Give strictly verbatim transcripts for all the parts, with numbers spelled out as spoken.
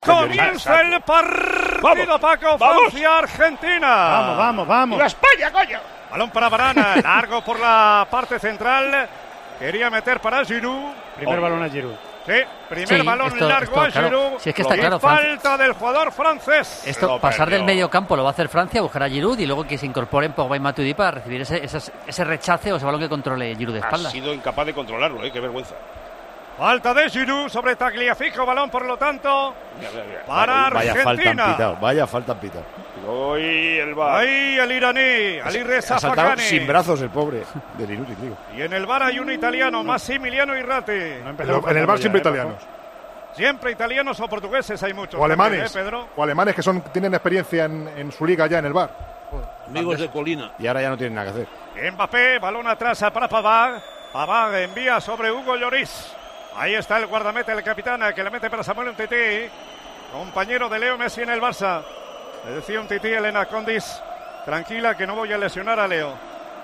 Comienza el partido, Paco. Francia-Argentina. Vamos, vamos, vamos. ¡Viva España, coño! Balón para Varane, largo por la parte central. Quería meter para Giroud. Primer oh. balón a Giroud. Sí, primer sí, balón esto, largo esto, a Giroud. Claro. Si es que está claro, falta del jugador francés. Esto, Lo pasar perdió. del medio campo lo va a hacer Francia, buscar a Giroud y luego que se incorporen Pogba y Matuidi para recibir ese, ese, ese rechace o ese balón que controle Giroud de espalda. Ha sido incapaz de controlarlo, ¿eh? Qué vergüenza. Falta de Giroud sobre Tagliafico, balón por lo tanto Mira, mira, mira. para vaya Argentina. Falta pitado, vaya falta pitado. Hoy el V A R. Ahí el iraní, Ali Reza Ha saltado Fakani. sin brazos el pobre del inútil, digo. Y en el V A R hay un italiano, Massimiliano Irrati. No Pero en el V A R siempre ¿eh, italianos. Siempre italianos o portugueses hay muchos. O alemanes. También, ¿eh, Pedro? O alemanes que son tienen experiencia en, en su liga ya en el V A R. Amigos de Colina. Y ahora ya no tienen nada que hacer. Mbappé, balón atrás para Pavard. Pavard envía sobre Hugo Lloris. Ahí está el guardameta, el capitán, que le mete para Samuel Umtiti, compañero de Leo Messi en el Barça. Le decía Umtiti, Elena Condis, tranquila que no voy a lesionar a Leo.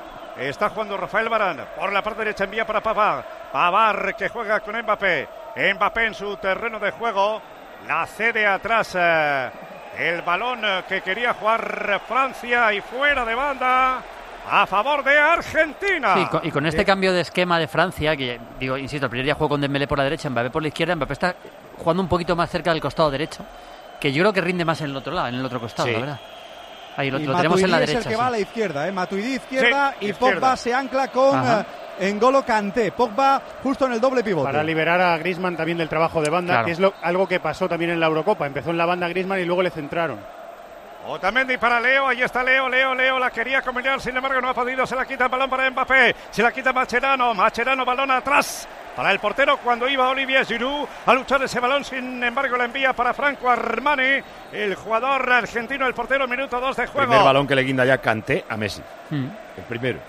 Está jugando Rafael Varane, por la parte derecha envía para Pavard. Pavard que juega con Mbappé. Mbappé en su terreno de juego, la cede atrás. Eh, el balón que quería jugar Francia y fuera de banda. A favor de Argentina. Sí, con, y con este eh. cambio de esquema de Francia, que digo, insisto, el primer día juego con Dembélé por la derecha, Mbappé por la izquierda, Mbappé está jugando un poquito más cerca del costado derecho, que yo creo que rinde más en el otro lado, en el otro costado, sí. La verdad. Ahí lo, lo tenemos en la derecha. Es el que sí. va a la izquierda, ¿eh? Matuidi izquierda sí, y izquierda. Pogba se ancla con eh, N'Golo Kanté. Pogba justo en el doble pivote. Para liberar a Griezmann también del trabajo de banda, claro. Que es lo, algo que pasó también en la Eurocopa. Empezó en la banda Griezmann y luego le centraron. Otamendi para Leo, ahí está Leo, Leo, Leo, la quería combinar, sin embargo no ha podido, se la quita el balón para Mbappé, se la quita Mascherano, Mascherano, balón atrás para el portero cuando iba Olivier Giroud a luchar ese balón, sin embargo la envía para Franco Armani, el jugador argentino, el portero, minuto dos de juego. Primer balón que le guinda ya Kanté a Messi, mm. el primero.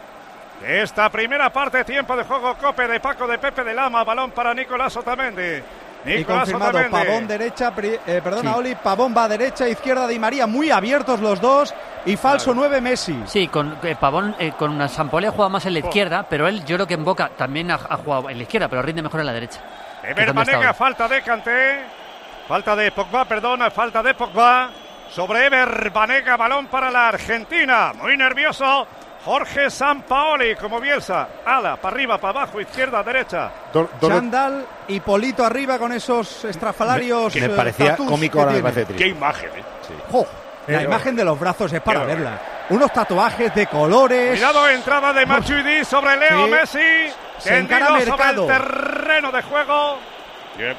Esta primera parte, tiempo de juego, Cope de Paco de Pepe de Lama, balón para Nicolás Otamendi. Y confirmado, Otamendi. Pavón derecha, eh, perdona sí. Oli, Pavón va derecha, izquierda Di María, muy abiertos los dos y falso claro. nueve Messi. Sí, con eh, Pavón, eh, con una Sampoli ha jugado más en la izquierda, pero él yo creo que en Boca también ha, ha jugado en la izquierda, pero rinde mejor en la derecha. Ever Banega, falta de Kanté, falta de Pogba, perdona, falta de Pogba sobre Ever Banega, balón para la Argentina, muy nervioso. Jorge Sampaoli como Bielsa, ala, para arriba, para abajo, izquierda, derecha. Do, do, Chandal y Polito arriba con esos estrafalarios. Me, me parecía cómico, ahora me parece triste. Qué imagen, ¿eh? Sí. Jo, la eh, imagen de los brazos es para verla. Unos tatuajes de colores. Cuidado, entrada de Matuidi sobre Leo sí. Messi. Se encara Mercado. Sobre el terreno de juego. Yep.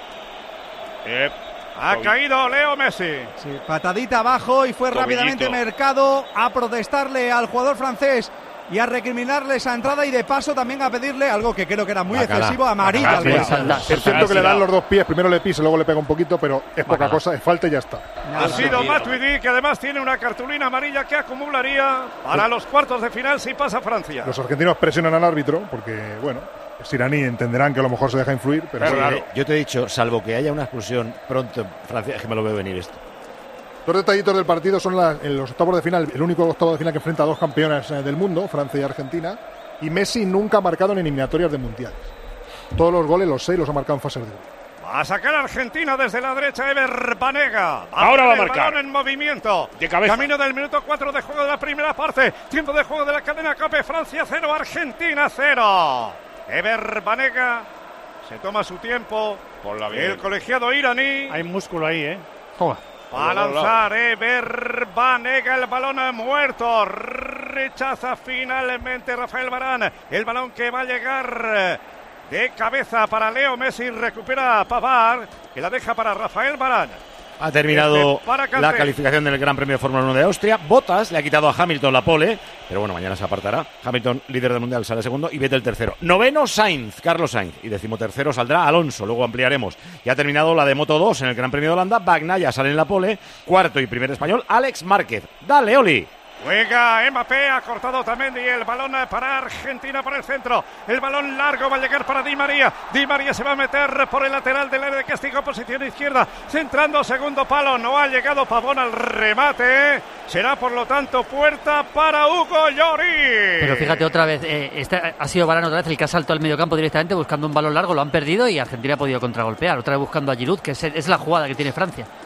Yep. Ha oh. caído Leo Messi. Sí, patadita abajo y fue Tobillito. Rápidamente Mercado a protestarle al jugador francés y a recriminarle esa entrada y de paso también a pedirle algo que creo que era muy Bacala. excesivo, amarilla. Es cierto que le dan los dos pies, primero le pisa, luego le pega un poquito, pero es poca Bacala. cosa, es falta y ya está. Ha no, sido Matuidi, que además tiene una cartulina amarilla que acumularía para los cuartos de final si pasa Francia. Los argentinos presionan al árbitro porque, bueno, es iraní, entenderán que a lo mejor se deja influir, pero sí, claro. Yo te he dicho, salvo que haya una expulsión pronto en Francia, es que me lo veo venir esto. Dos detallitos del partido son la, en los octavos de final, el único octavo de final que enfrenta a dos campeonas del mundo, Francia y Argentina, y Messi nunca ha marcado en eliminatorias de mundiales. Todos los goles, los seis, los ha marcado en fases de gol. Va a sacar a Argentina desde la derecha, Ever Banega. Ahora va a marcar. Balón en movimiento. De cabeza. Camino del minuto cuatro de juego de la primera parte. Tiempo de juego de la cadena Cope. Francia cero, Argentina cero. Ever Banega se toma su tiempo. Por la el colegiado iraní. Hay músculo ahí, ¿eh? Toma. Va a lanzar Ever Banega, el balón muerto. Rechaza finalmente Rafael Varane. El balón que va a llegar de cabeza para Leo Messi. Recupera a Pavard, que la deja para Rafael Varane. Ha terminado este la calificación del Gran Premio de Fórmula uno de Austria. Bottas le ha quitado a Hamilton la pole, pero bueno, mañana se apartará. Hamilton, líder del Mundial, sale segundo y Vettel tercero. Noveno, Sainz, Carlos Sainz. Y decimotercero saldrá Alonso, luego ampliaremos. Y ha terminado la de Moto dos en el Gran Premio de Holanda. Bagnaia sale en la pole. Cuarto y primer español, Alex Márquez. Dale, Oli. Juega Mbappé, ha cortado Otamendi, el balón para Argentina por el centro, el balón largo va a llegar para Di María, Di María se va a meter por el lateral del área de castigo, posición izquierda, centrando segundo palo, no ha llegado Pavón al remate, será por lo tanto puerta para Hugo Lloris. Pero fíjate otra vez, eh, este ha sido Varane otra vez el que ha saltado al medio campo directamente buscando un balón largo, lo han perdido y Argentina ha podido contragolpear, otra vez buscando a Giroud, que es, es la jugada que tiene Francia.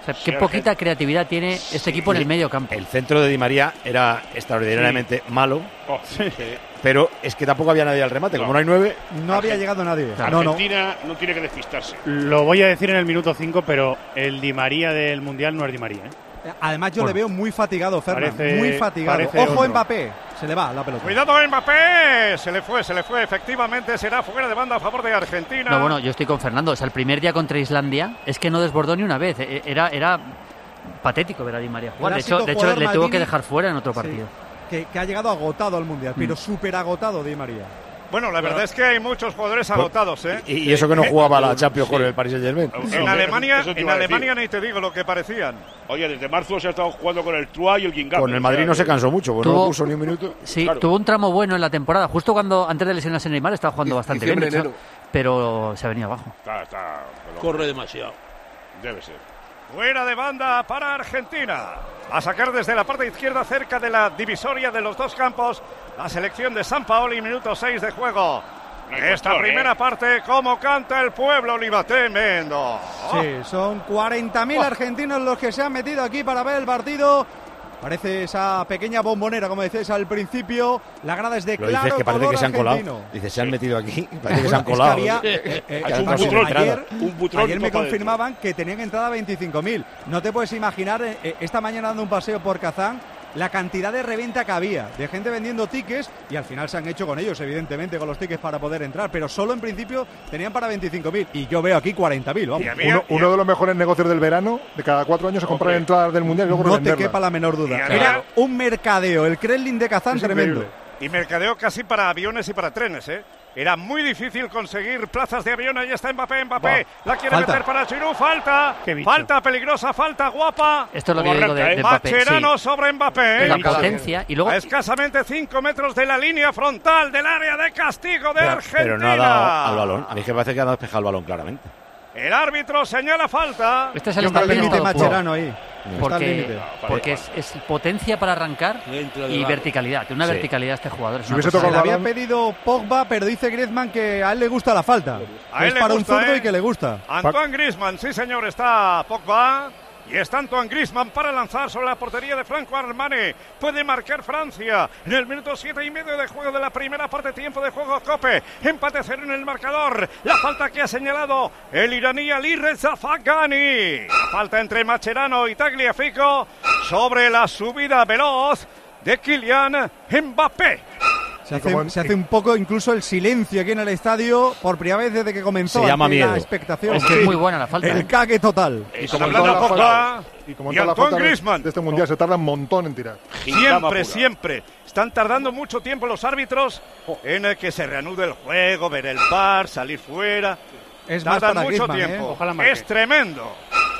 O sea, qué poquita creatividad tiene este sí, equipo en el medio campo. El centro de Di María era extraordinariamente sí. malo, oh, sí. pero es que tampoco había nadie al remate. No. Como no hay nueve... No había llegado nadie. Argentina no, no. no tiene que despistarse. Lo voy a decir en el minuto cinco, pero el Di María del Mundial no es Di María, ¿eh? Además yo bueno, le veo muy fatigado, Fernan, parece, muy fatigado. Ojo otro. Mbappé, se le va la pelota. Cuidado Mbappé, se le fue, se le fue. Efectivamente será fuera de banda a favor de Argentina. No, bueno, yo estoy con Fernando. O sea, el primer día contra Islandia es que no desbordó ni una vez. Era, era patético ver a Di María jugar. De hecho, de hecho le tuvo que dejar fuera en otro partido. Sí, que, que ha llegado agotado al Mundial, mm. pero súper agotado Di María. Bueno, la verdad es que hay muchos jugadores agotados, ¿eh? Y, y eso que no jugaba la Champions con sí. el Paris Saint-Germain. En Alemania, en Alemania ni te digo lo que parecían. Oye, desde marzo se ha estado jugando con el Troyes y el Guingamp. Con el Madrid no se cansó mucho, porque no puso ni un minuto. Sí, claro. Tuvo un tramo bueno en la temporada. Justo cuando, antes de lesionarse Neymar, estaba jugando bastante bien, hecho, pero se ha venido abajo. Está, está, Corre demasiado. Debe ser. Fuera de banda para Argentina. A sacar desde la parte izquierda, cerca de la divisoria de los dos campos, la selección de Sampaoli, minuto seis de juego. Esta costó, primera eh. parte, como canta el pueblo, Oliva, tremendo. Sí, son cuarenta mil oh. argentinos los que se han metido aquí para ver el partido. Parece esa pequeña bombonera, como decías al principio. La grada es de Lo claro dices que parece color que se han argentino. colado. Dices, se han metido aquí, parece que se han colado. Es que había, eh, eh, eh, un butrón, ayer, un butrón ayer me confirmaban que tenían entrada veinticinco mil. No te puedes imaginar, eh, esta mañana dando un paseo por Kazán, la cantidad de reventa que había, de gente vendiendo tickets, y al final se han hecho con ellos, evidentemente, con los tickets para poder entrar, pero solo en principio tenían para veinticinco mil, y yo veo aquí cuarenta mil. Uno, uno de los mejores negocios del verano, de cada cuatro años se compran okay. entradas del Mundial y luego no revenderlas. te quepa la menor duda. Era un mercadeo, el Kremlin de Kazán, es tremendo. Increíble. Y mercadeo casi para aviones y para trenes, ¿eh? Era muy difícil conseguir plazas de avión. Ahí está Mbappé, Mbappé. Va. La quiere falta. meter para Giroud. Falta. Falta peligrosa, falta guapa. Esto es lo que digo de, de Mbappé. Mascherano sí. sobre Mbappé. La potencia. Y luego... A escasamente cinco metros de la línea frontal del área de castigo de pero, Argentina. Pero no ha dado al balón. A mí que me parece que ha despejado el balón claramente. El árbitro señala falta. Este es el límite Mascherano ahí. Porque, porque es, es potencia para arrancar y verticalidad. Tiene una sí. verticalidad este jugador. Si hubiese tocado, le había pedido Pogba, pero dice Griezmann que a él le gusta la falta. A él es le para gusta, un zurdo ¿eh? y que le gusta. Antoine Griezmann, sí señor, está Pogba. Y está Antoine Griezmann para lanzar sobre la portería de Franco Armani. Puede marcar Francia en el minuto siete y medio de juego de la primera parte. Tiempo de juego, Cope. Empate cero en el marcador. La falta que ha señalado el iraní Ali Reza Fagani. La falta entre Mascherano y Tagliafico sobre la subida veloz de Kylian Mbappé. Se hace, se hace un poco incluso el silencio aquí en el estadio por primera vez desde que comenzó. Se llama miedo. La expectación. Es que es muy buena la falta. El cague total. Y como toda la falta, y como toda la falta de, de este mundial se tarda un montón en tirar. Siempre, siempre. Están tardando mucho tiempo los árbitros en el que se reanude el juego, ver el V A R, salir fuera. Es Tardan más mucho Griezmann, tiempo. ¿eh? Ojalá es tremendo.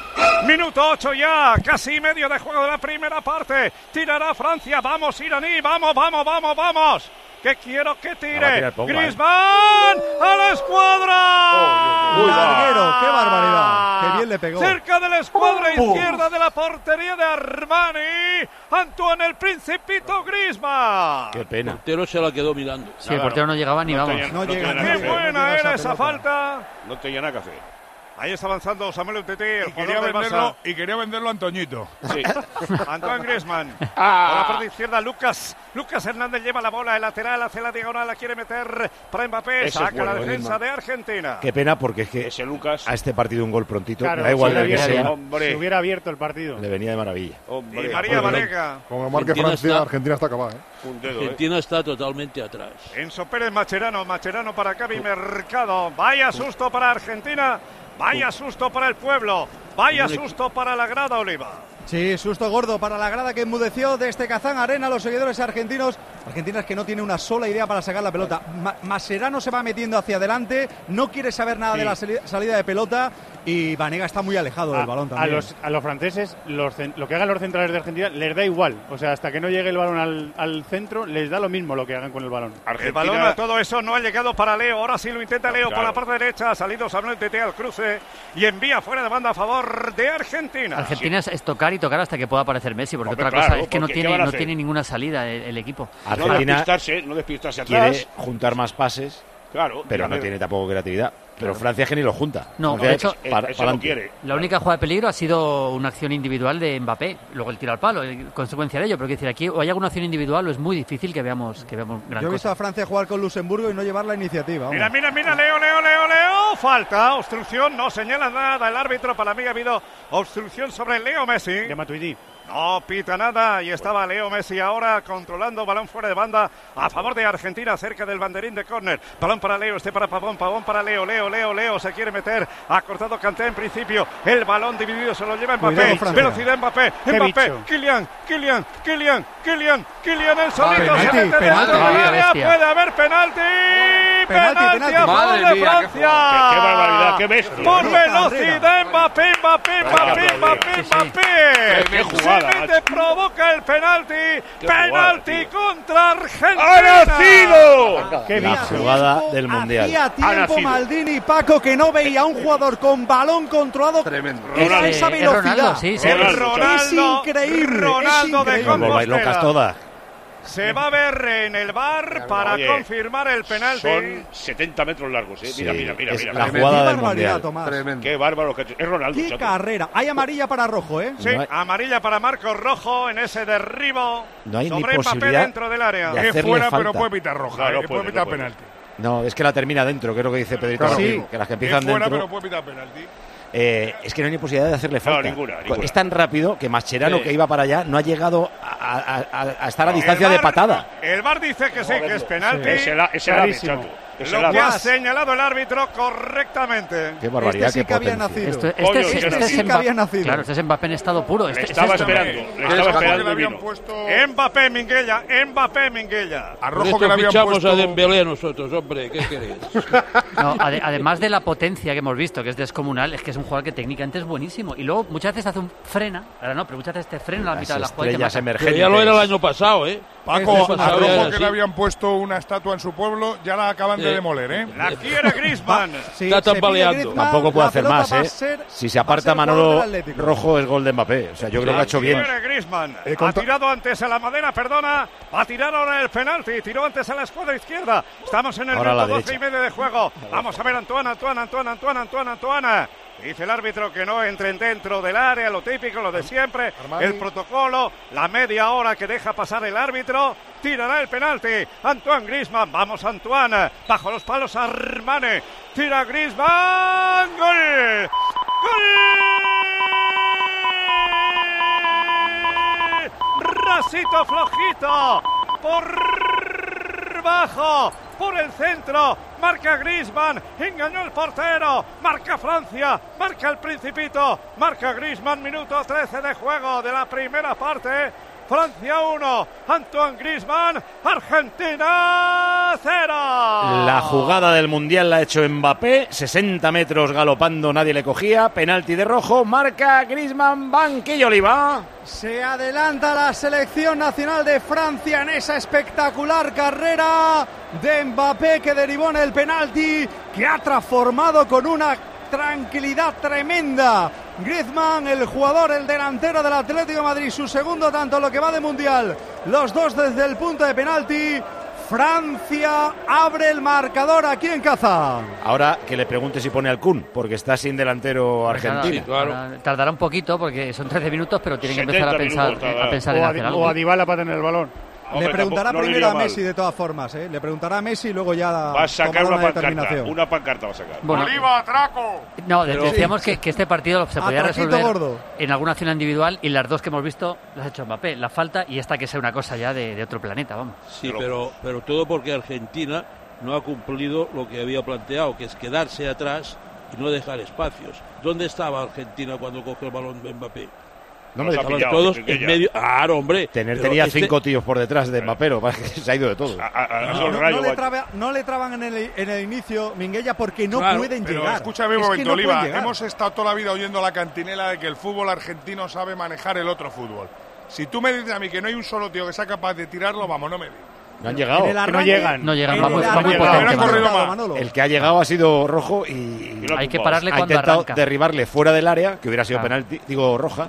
Minuto ocho ya, casi medio de juego de la primera parte. Tirará Francia. Vamos, iraní. Vamos, vamos, vamos, vamos. Que quiero que tire Griezmann eh. a la escuadra. Oh, Larguero, qué barbaridad. Qué bien le pegó. Cerca de la escuadra oh, izquierda de la portería de Armani. Antoine el Principito Griezmann. Qué pena. El portero se la quedó mirando. Sí, el portero no llegaba ni no vamos. Tenía, no no llega, Qué no buena no era esa esa falta. No tenía nada que hacer. Ahí está avanzando Samuel Umtiti, el y quería jugador del venderlo Barça. y quería venderlo a Antoñito. Sí. Antoine Griezmann. Ah. Por la parte izquierda, Lucas. Lucas Hernández lleva la bola, el lateral hace la diagonal, la quiere meter para Mbappé. Ese saca bueno, la defensa Griezmann. De Argentina. Qué pena porque es que ese Lucas a este partido un gol prontito. Claro, da igual si de que sea. Si hubiera abierto el partido. Le venía de maravilla. Hombre, y María Vanega. Como marque Francia, está, Argentina está acabada. ¿eh? Un dedo, Argentina eh. está totalmente atrás. Enzo Pérez, Mascherano. Mascherano para Gaby Mercado. Vaya susto para Argentina. Vaya susto para el pueblo, vaya susto para la grada, Oliva. Sí, susto gordo para la grada que enmudeció desde Kazán Arena los seguidores argentinos. Argentinas que no tiene una sola idea para sacar la pelota. Ma Mascherano se va metiendo hacia adelante, no quiere saber nada sí. de la sali salida de pelota y Vanega está muy alejado a, del balón también. A los, a los franceses, los, lo que hagan los centrales de Argentina les da igual. O sea, hasta que no llegue el balón al, al centro, les da lo mismo lo que hagan con el balón. Argentina... El balón a todo eso no ha llegado para Leo. Ahora sí lo intenta Leo claro. por la parte derecha. Ha salido Samuel Umtiti al cruce y envía fuera de banda a favor de Argentina. Argentina sí. es tocar y tocar hasta que pueda aparecer Messi, porque Hombre, otra claro, cosa es que no tiene, no tiene ninguna salida el, el equipo. Argentina no despistarse, no despistarse atrás. Quiere juntar más pases Claro. pero no tiene tampoco creatividad. Pero Francia es que ni lo junta. No, Francia de es hecho, para- eso para no adelante. quiere. La única jugada de peligro ha sido una acción individual de Mbappé, luego el tiro al palo, en consecuencia de ello. Pero quiero decir, aquí o hay alguna acción individual o es muy difícil que veamos, que veamos gran Yo he visto cosa. a Francia jugar con Luxemburgo y no llevar la iniciativa. vamos. Mira, mira, mira, Leo, Leo, Leo, Leo. Falta, obstrucción, no señala nada el árbitro. Para mí ha habido obstrucción sobre Leo Messi. De Matuidi. No pita nada y estaba Leo Messi ahora controlando balón fuera de banda a favor de Argentina cerca del banderín de córner. Balón para Leo, este para Pavón, Pavón para Leo, Leo, Leo, Leo se quiere meter. Ha cortado Kanté en principio. El balón dividido se lo lleva Mbappé. Cuidado, Francia. Velocidad Mbappé, Qué Mbappé, bicho. Kylian, Kylian, Kylian, Kylian, Kylian el solito Penalti, se mete penalti. dentro del área. Bestia. Puede haber penalti. Penalti, Penalti penalti. a favor Madre de mía, qué Francia. Qué- qué barbaridad, qué bestia. Por Qué velocidad Mbappé, Mbappé, Mbappé, Mbappé, Sí, sí. Mbappé. Qué- qué jugada, Se mete, macho. provoca el penalti. Penalti jugada, tío. contra Argentina. ¡Ha nacido! Qué La bicho. jugada del Mundial. Hacía Ha tiempo nacido. Maldini y Paco que no veía a un jugador con balón controlado Tremendo. que a Ronaldo. esa Eh, es Ronaldo, velocidad. sí, sí. El Ronaldo, Ronaldo, Es increíble, Ronaldo es de increíble. No volváis locas Compostela. todas. Se va a ver en el bar para Oye, confirmar el penalti. Son setenta metros largos, ¿eh? Mira, Sí, mira, mira. es mira, la mira. jugada Qué del barbaridad, Mundial. Tomás. Tremendo. Qué bárbaro que ha hecho. Es Ronaldo, Qué chato. carrera. Hay amarilla para Rojo, ¿eh? Sí, No hay- amarilla para Marcos Rojo en ese derribo No hay ni sobre Mbappé posibilidad dentro del área. de Es hacerle fuera, falta. pero puede pitar roja. Claro, eh, puede, puede pitar no puede. penalti. No, es que la termina dentro, que es lo que dice Pedrito. Claro. Martín, Sí. que las que Es empiezan fuera, dentro. pero puede pitar penalti. Eh, es que no hay ni posibilidad de hacerle falta. ninguna, ninguna. Es tan rápido que Mascherano, Sí. que iba para allá, no ha llegado a, a- a- a estar a distancia El de VAR- patada. El VAR dice que sí, que es penalti. Es el, es el ave, Clarísimo. chato. Es el Lo que ave. ha señalado el árbitro correctamente. Qué barbaridad, Este sí qué que había potencia. nacido. Esto, este, Coño, es, sí, este sí es que Mbappé- había nacido. Claro, este es Mbappé en estado puro. Le Este, este estaba es- esperando. Le Es estaba Paco que esperando le y habían vino. puesto Mbappé Minguella, Mbappé Minguella. a Por Rojo esto que le habían fichamos puesto. a Dembélé nosotros, hombre, ¿qué queréis? No, ade- además de la potencia que hemos visto, que es descomunal, es que es un jugador que técnicamente es buenísimo. Y luego muchas veces hace un frena, ahora no, pero muchas veces te frena a la Las mitad de la jugada y te estrellas mata. Pero emergentes. ya lo era el año pasado, ¿eh? Paco, Este a pasado ya Rojo era que así. le habían puesto una estatua en su pueblo, ya la acaban de Sí. demoler, ¿eh? La quiere Griezmann. Sí, Está se pide tambaleando. Griezmann, Tampoco puede la hacer pelota más, va a ¿eh? ser- Si se va a aparta ser jugador Manolo del Atlético. Rojo es gol de Mbappé. O sea, yo creo que ha hecho bien. Quiere Griezmann. Eh, Ha contra- tirado antes a la madera, perdona. Va a tirar ahora el penalti. Tiró antes a la escuadra izquierda. Estamos en el Ahora a la minuto doce y derecha. medio de juego. Vamos a ver Antoine, Antoine, Antoine, Antoine, Antoine, Antoine. Dice el árbitro que no entren dentro del área, lo típico, lo de siempre, Armani. el protocolo, la media hora que deja pasar el árbitro, tirará el penalti. Antoine Griezmann, vamos Antoine, bajo los palos Armani, tira Griezmann, gol, gol, rasito flojito, por bajo, por el centro, marca Griezmann, engañó el portero, marca Francia, marca el Principito, marca Griezmann, minuto trece de juego de la primera parte, Francia uno, Antoine Griezmann, Argentina cero. La jugada del Mundial la ha hecho Mbappé, sesenta metros galopando, nadie le cogía, penalti de Rojo, marca Griezmann, banquillo Oliva. Se adelanta la selección nacional de Francia en esa espectacular carrera de Mbappé que derivó en el penalti que ha transformado con una tranquilidad tremenda Griezmann, el jugador, el delantero del Atlético de Madrid, su segundo tanto lo que va de Mundial, los dos desde el punto de penalti. Francia abre el marcador aquí en Kazán. Ahora que le pregunte si pone al Kun, porque está sin delantero Argentina. Sí, claro. Ahora tardará un poquito porque son trece minutos, pero tiene que empezar a setenta pensar, minutos tardará. a pensar O en a, hacer Di- algo. o a Dybala para tener el balón. Hombre, Le preguntará tampoco- no le primero a iría mal. Messi de todas formas, ¿eh? Le preguntará a Messi y luego ya Va a sacar tomará una una pancarta. determinación. Una pancarta va a sacar. Bueno, ¡Oliva, atraco! no, de- Pero- decíamos que, que este partido se podía Atraquito resolver gordo. en alguna acción individual y las dos que hemos visto las ha hecho Mbappé. La falta y esta que sea una cosa ya de, de otro planeta, vamos. Sí, pero, pero todo porque Argentina no ha cumplido lo que había planteado, que es quedarse atrás y no dejar espacios. ¿Dónde estaba Argentina cuando cogió el balón de Mbappé? No Nos me ha dejaban pillado, Todos Enrique, en ya. medio. Claro, hombre. tener pero tenía este- cinco tíos por detrás de Mbappé, lo que pasa es que se ha ido de todo. A, a- a- a No, esos no, rayos, no le guay. traba- no le traban en el, en el inicio, Minguella, porque no Claro, pueden Pero llegar. escúchame un Es que momento, no Oliva. pueden llegar. Hemos estado toda la vida oyendo la cantinela de que el fútbol argentino sabe manejar el otro fútbol. Si tú me dices a mí que no hay un solo tío que sea capaz de tirarlo, vamos, no me digas. No han llegado. En el Que no arranque- llegan. No llegan, en va muy, el va muy arranque potente, no ha Manolo. corrido Manolo. El que ha llegado ha sido Rojo y Y lo ha Hay que tumbado. pararle ha cuando intentado arranca. derribarle fuera del área, que hubiera sido Claro. penalti, digo roja,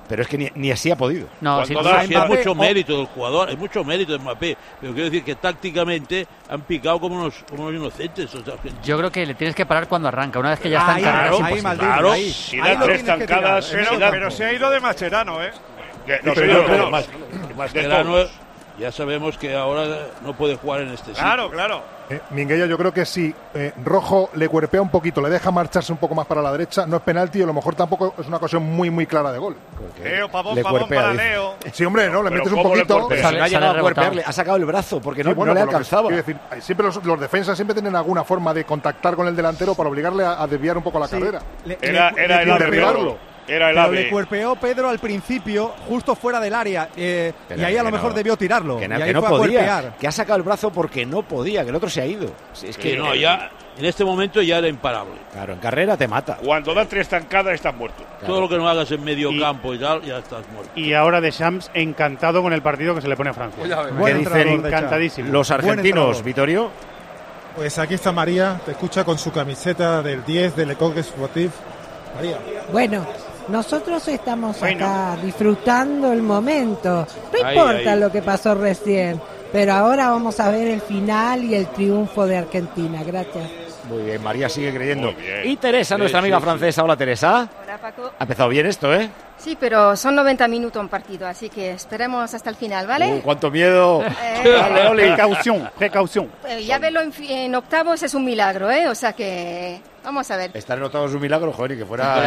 pero es que ni, ni así ha podido. No, sí, Cuando da, sí, hay Mbappé, mucho o- mérito del jugador, hay mucho mérito de Mbappé, pero quiero decir que tácticamente han picado como unos, como unos inocentes. O sea, que- yo creo que le tienes que parar cuando arranca. Una vez que ya está en Ahí, carrera, es ahí, imposible. Maldini, Claro, ahí. si Ahí da lo tres tienes que tirar, zancadas, en Pero, ese Zidane. pero se ha ido de Mascherano, ¿eh? Que- no, pero sí, yo no, creo- más, más de Mascherano, todos. ya sabemos que ahora no puede jugar en este sitio. Claro, claro. Eh, Minguella, yo creo que si eh, Rojo le cuerpea un poquito, le deja marcharse un poco más para la derecha, no es penalti y a lo mejor tampoco es una ocasión muy, muy clara de gol. Leo, pavón, Le pavón cuerpea, para dice. Leo. Sí, hombre, no, le Pero metes un ¿cómo le poquito. cuerpea? Sale- no ha sale llegado a rebotado. cuerpearle, ha sacado el brazo porque no, Sí, bueno, no le por lo que- alcanzaba. quiero decir, hay- siempre los, los defensas siempre tienen alguna forma de contactar con el delantero para obligarle a, a desviar un poco la Sí, carrera. le- Era, le- era le el ave, derribarlo. Pedro. Era el Pero le ave. cuerpeó Pedro al principio, justo fuera del área, eh, Pero y ahí a lo que mejor no. debió tirarlo. Que, y no, ahí que no fue a podía, cuerpear. que ha sacado el brazo porque no podía, que el otro se ha ido. Si es Que que no, ya en este momento ya era imparable. Claro, en carrera te mata. Cuando da tres zancadas estás muerto. Claro. Todo lo que no hagas en medio Y- campo y tal, ya estás muerto. Y ahora Deschamps encantado con el partido que se le pone a Francia. Buen ¿Qué dicen? entrenador, de hecho. Encantadísimo. Los Buen argentinos, entrenador. Vittorio. Pues aquí está María, te escucha con su camiseta del diez de Le Coq Sportif. María. Bueno, nosotros estamos Bueno. acá disfrutando el momento. No Ahí, importa ahí. lo que pasó recién, pero ahora vamos a ver el final y el triunfo de Argentina. Gracias. Muy bien, María sigue creyendo. Muy bien. Y Teresa, Sí, nuestra sí, amiga sí. francesa. Hola, Teresa. Hola, Paco. Ha empezado bien esto, ¿eh? Sí, pero son noventa minutos un partido, así que esperemos hasta el final, ¿vale? Uh, cuánto miedo. Eh, Dale, Oli. Precaución, precaución. eh, ya verlo en, fi- en octavos es un milagro, ¿eh? O sea que vamos a ver. Estar en octavos es un milagro, joder, y que fuera...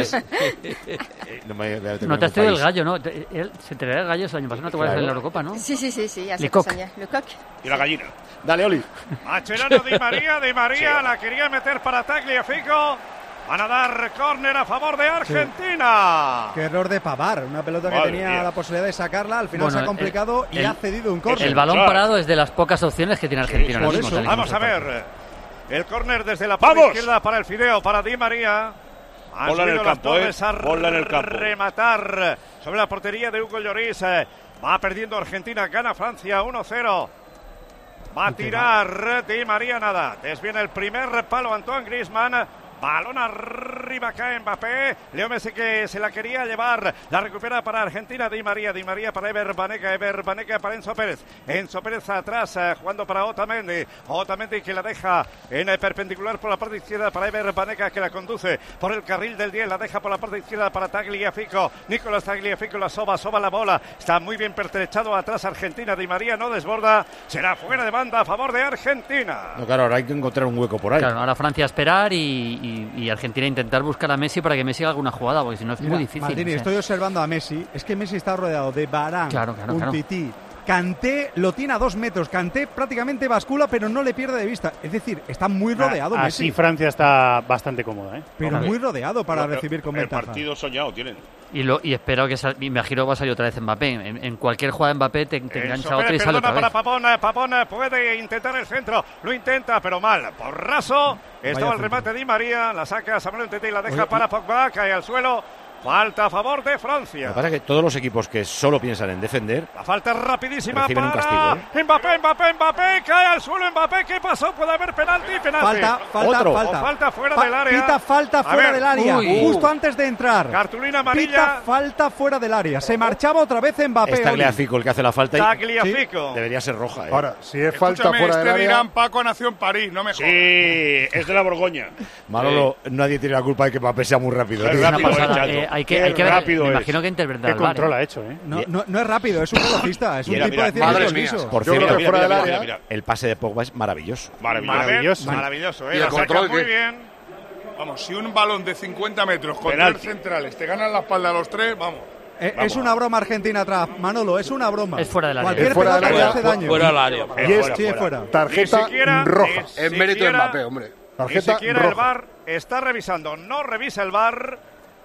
no me, me- No te has traído el país. gallo, ¿no? Te- él- se te da el gallo el año pasado, no te acuerdas Claro. en la Eurocopa, ¿no? Sí, sí, sí, sí, hace Le dos Coq. años. Le Coq. Y la gallina. Dale, Oli. Mascherano, Di María, Di María la quería meter para Tagliafico. Van a dar córner a favor de Argentina. Qué error de Pavar, una pelota que Madre tenía mía. la posibilidad de sacarla, al final Bueno, se ha complicado el- y ha cedido un córner. El balón Claro. parado es de las pocas opciones que tiene Argentina ahora por mismo, eso. tal y como Vamos a está el partido. ver. El córner desde la parte ¡Vamos! izquierda para el Fideo, para Di María. Han Ponla en el subido las campo, torres eh. a Ponla en el campo. rematar sobre la portería de Hugo Lloris. Eh, Va perdiendo Argentina, gana Francia uno cero. Va a tirar Di María, nada. Desviene el primer palo Antoine Griezmann. Balón arriba, cae Mbappé. Leo Messi que se la quería llevar. La recupera para Argentina. Di María, Di María para Ever Banega. Ever Banega para Enzo Pérez. Enzo Pérez atrás, eh, jugando para Otamendi. Otamendi que la deja en el perpendicular por la parte izquierda para Ever Banega, que la conduce por el carril del diez. La deja por la parte izquierda para Tagliafico. Nicolás Tagliafico la soba, soba la bola. Está muy bien pertrechado atrás Argentina. Di María no desborda. Será fuera de banda a favor de Argentina. No, claro, ahora hay que encontrar un hueco por ahí. Claro, ahora Francia a esperar y, y- y Argentina intentar buscar a Messi para que Messi haga alguna jugada, porque si no es Mira, muy difícil. Maldini, o sea. estoy observando a Messi. Es que Messi está rodeado de Varane, Claro, claro, un claro. tití. Kanté lo tiene a dos metros. Kanté prácticamente bascula, pero no le pierde de vista. Es decir, está muy rodeado Así Messi. Francia está bastante cómoda, ¿eh? Pero Hombre. muy rodeado para No, recibir con el ventaja. partido soñado tienen. Y, lo, y espero que sal- me imagino que va a salir otra vez Mbappé. En, en cualquier jugada de Mbappé te, te engancha Enzo otra y Pérez sale perdona otra para vez. Papón. Papón puede intentar el centro. Lo intenta, pero mal. Por raso. Estaba el centro. remate de Di María. La saca Samuel Umtiti y la deja Oye, para Pogba. Cae al suelo. Falta a favor de Lo Francia. que pasa es que todos los equipos que solo piensan en defender La falta es rapidísima Reciben un para castigo, Mbappé, Mbappé, Mbappé. Cae al suelo Mbappé. ¿Qué pasó? Puede haber penalti, penalti. Falta, falta, Otro. falta. O falta fuera Pa- del área. Pita falta A fuera ver. del área, Uy. justo antes de entrar. Cartulina Pita amarilla. falta fuera del área. Se marchaba otra vez Mbappé. está Oli. Tagliafico el que hace la falta y Tagliafico. debería ser roja. ¿eh? Ahora, si es falta Escúchame, fuera este del área. dirán Paco nació en París, no me Sí, jodas. es de la Borgoña. Manolo, nadie tiene la culpa de que Mbappé sea muy rápido. Es tío. Es una rápido, pasada. chato. Eh, hay que, Qué hay que ver, rápido me es. imagino que interpretar Qué el VAR, control ¿eh? ha hecho, ¿eh? No, no, no es rápido, es un velocista. Es Y un era- tipo de mira, cien madre metros lisos. Por Yo cierto, creo que fuera del mira, área. mira, mira. el pase de Pogba es maravilloso. Maravilloso. Maravilloso. Maravilloso. Maravilloso, ¿eh? ¿Y el La saca control muy qué? bien. Vamos, si un balón de cincuenta metros con Penalti. tres centrales te ganan la espalda a los tres, vamos. Eh, Vamos. Es una broma Argentina atrás, Manolo, es una broma. Es fuera del área. Cualquier Es fuera pelota del le área. hace daño. Fuera al área. Eh, Y es- fuera, Sí, es fuera. fuera. Ni Tarjeta siquiera, roja. ni Es mérito de siquiera- Mbappé, hombre. Ni Tarjeta siquiera el roja. V A R está revisando. No revisa el V A R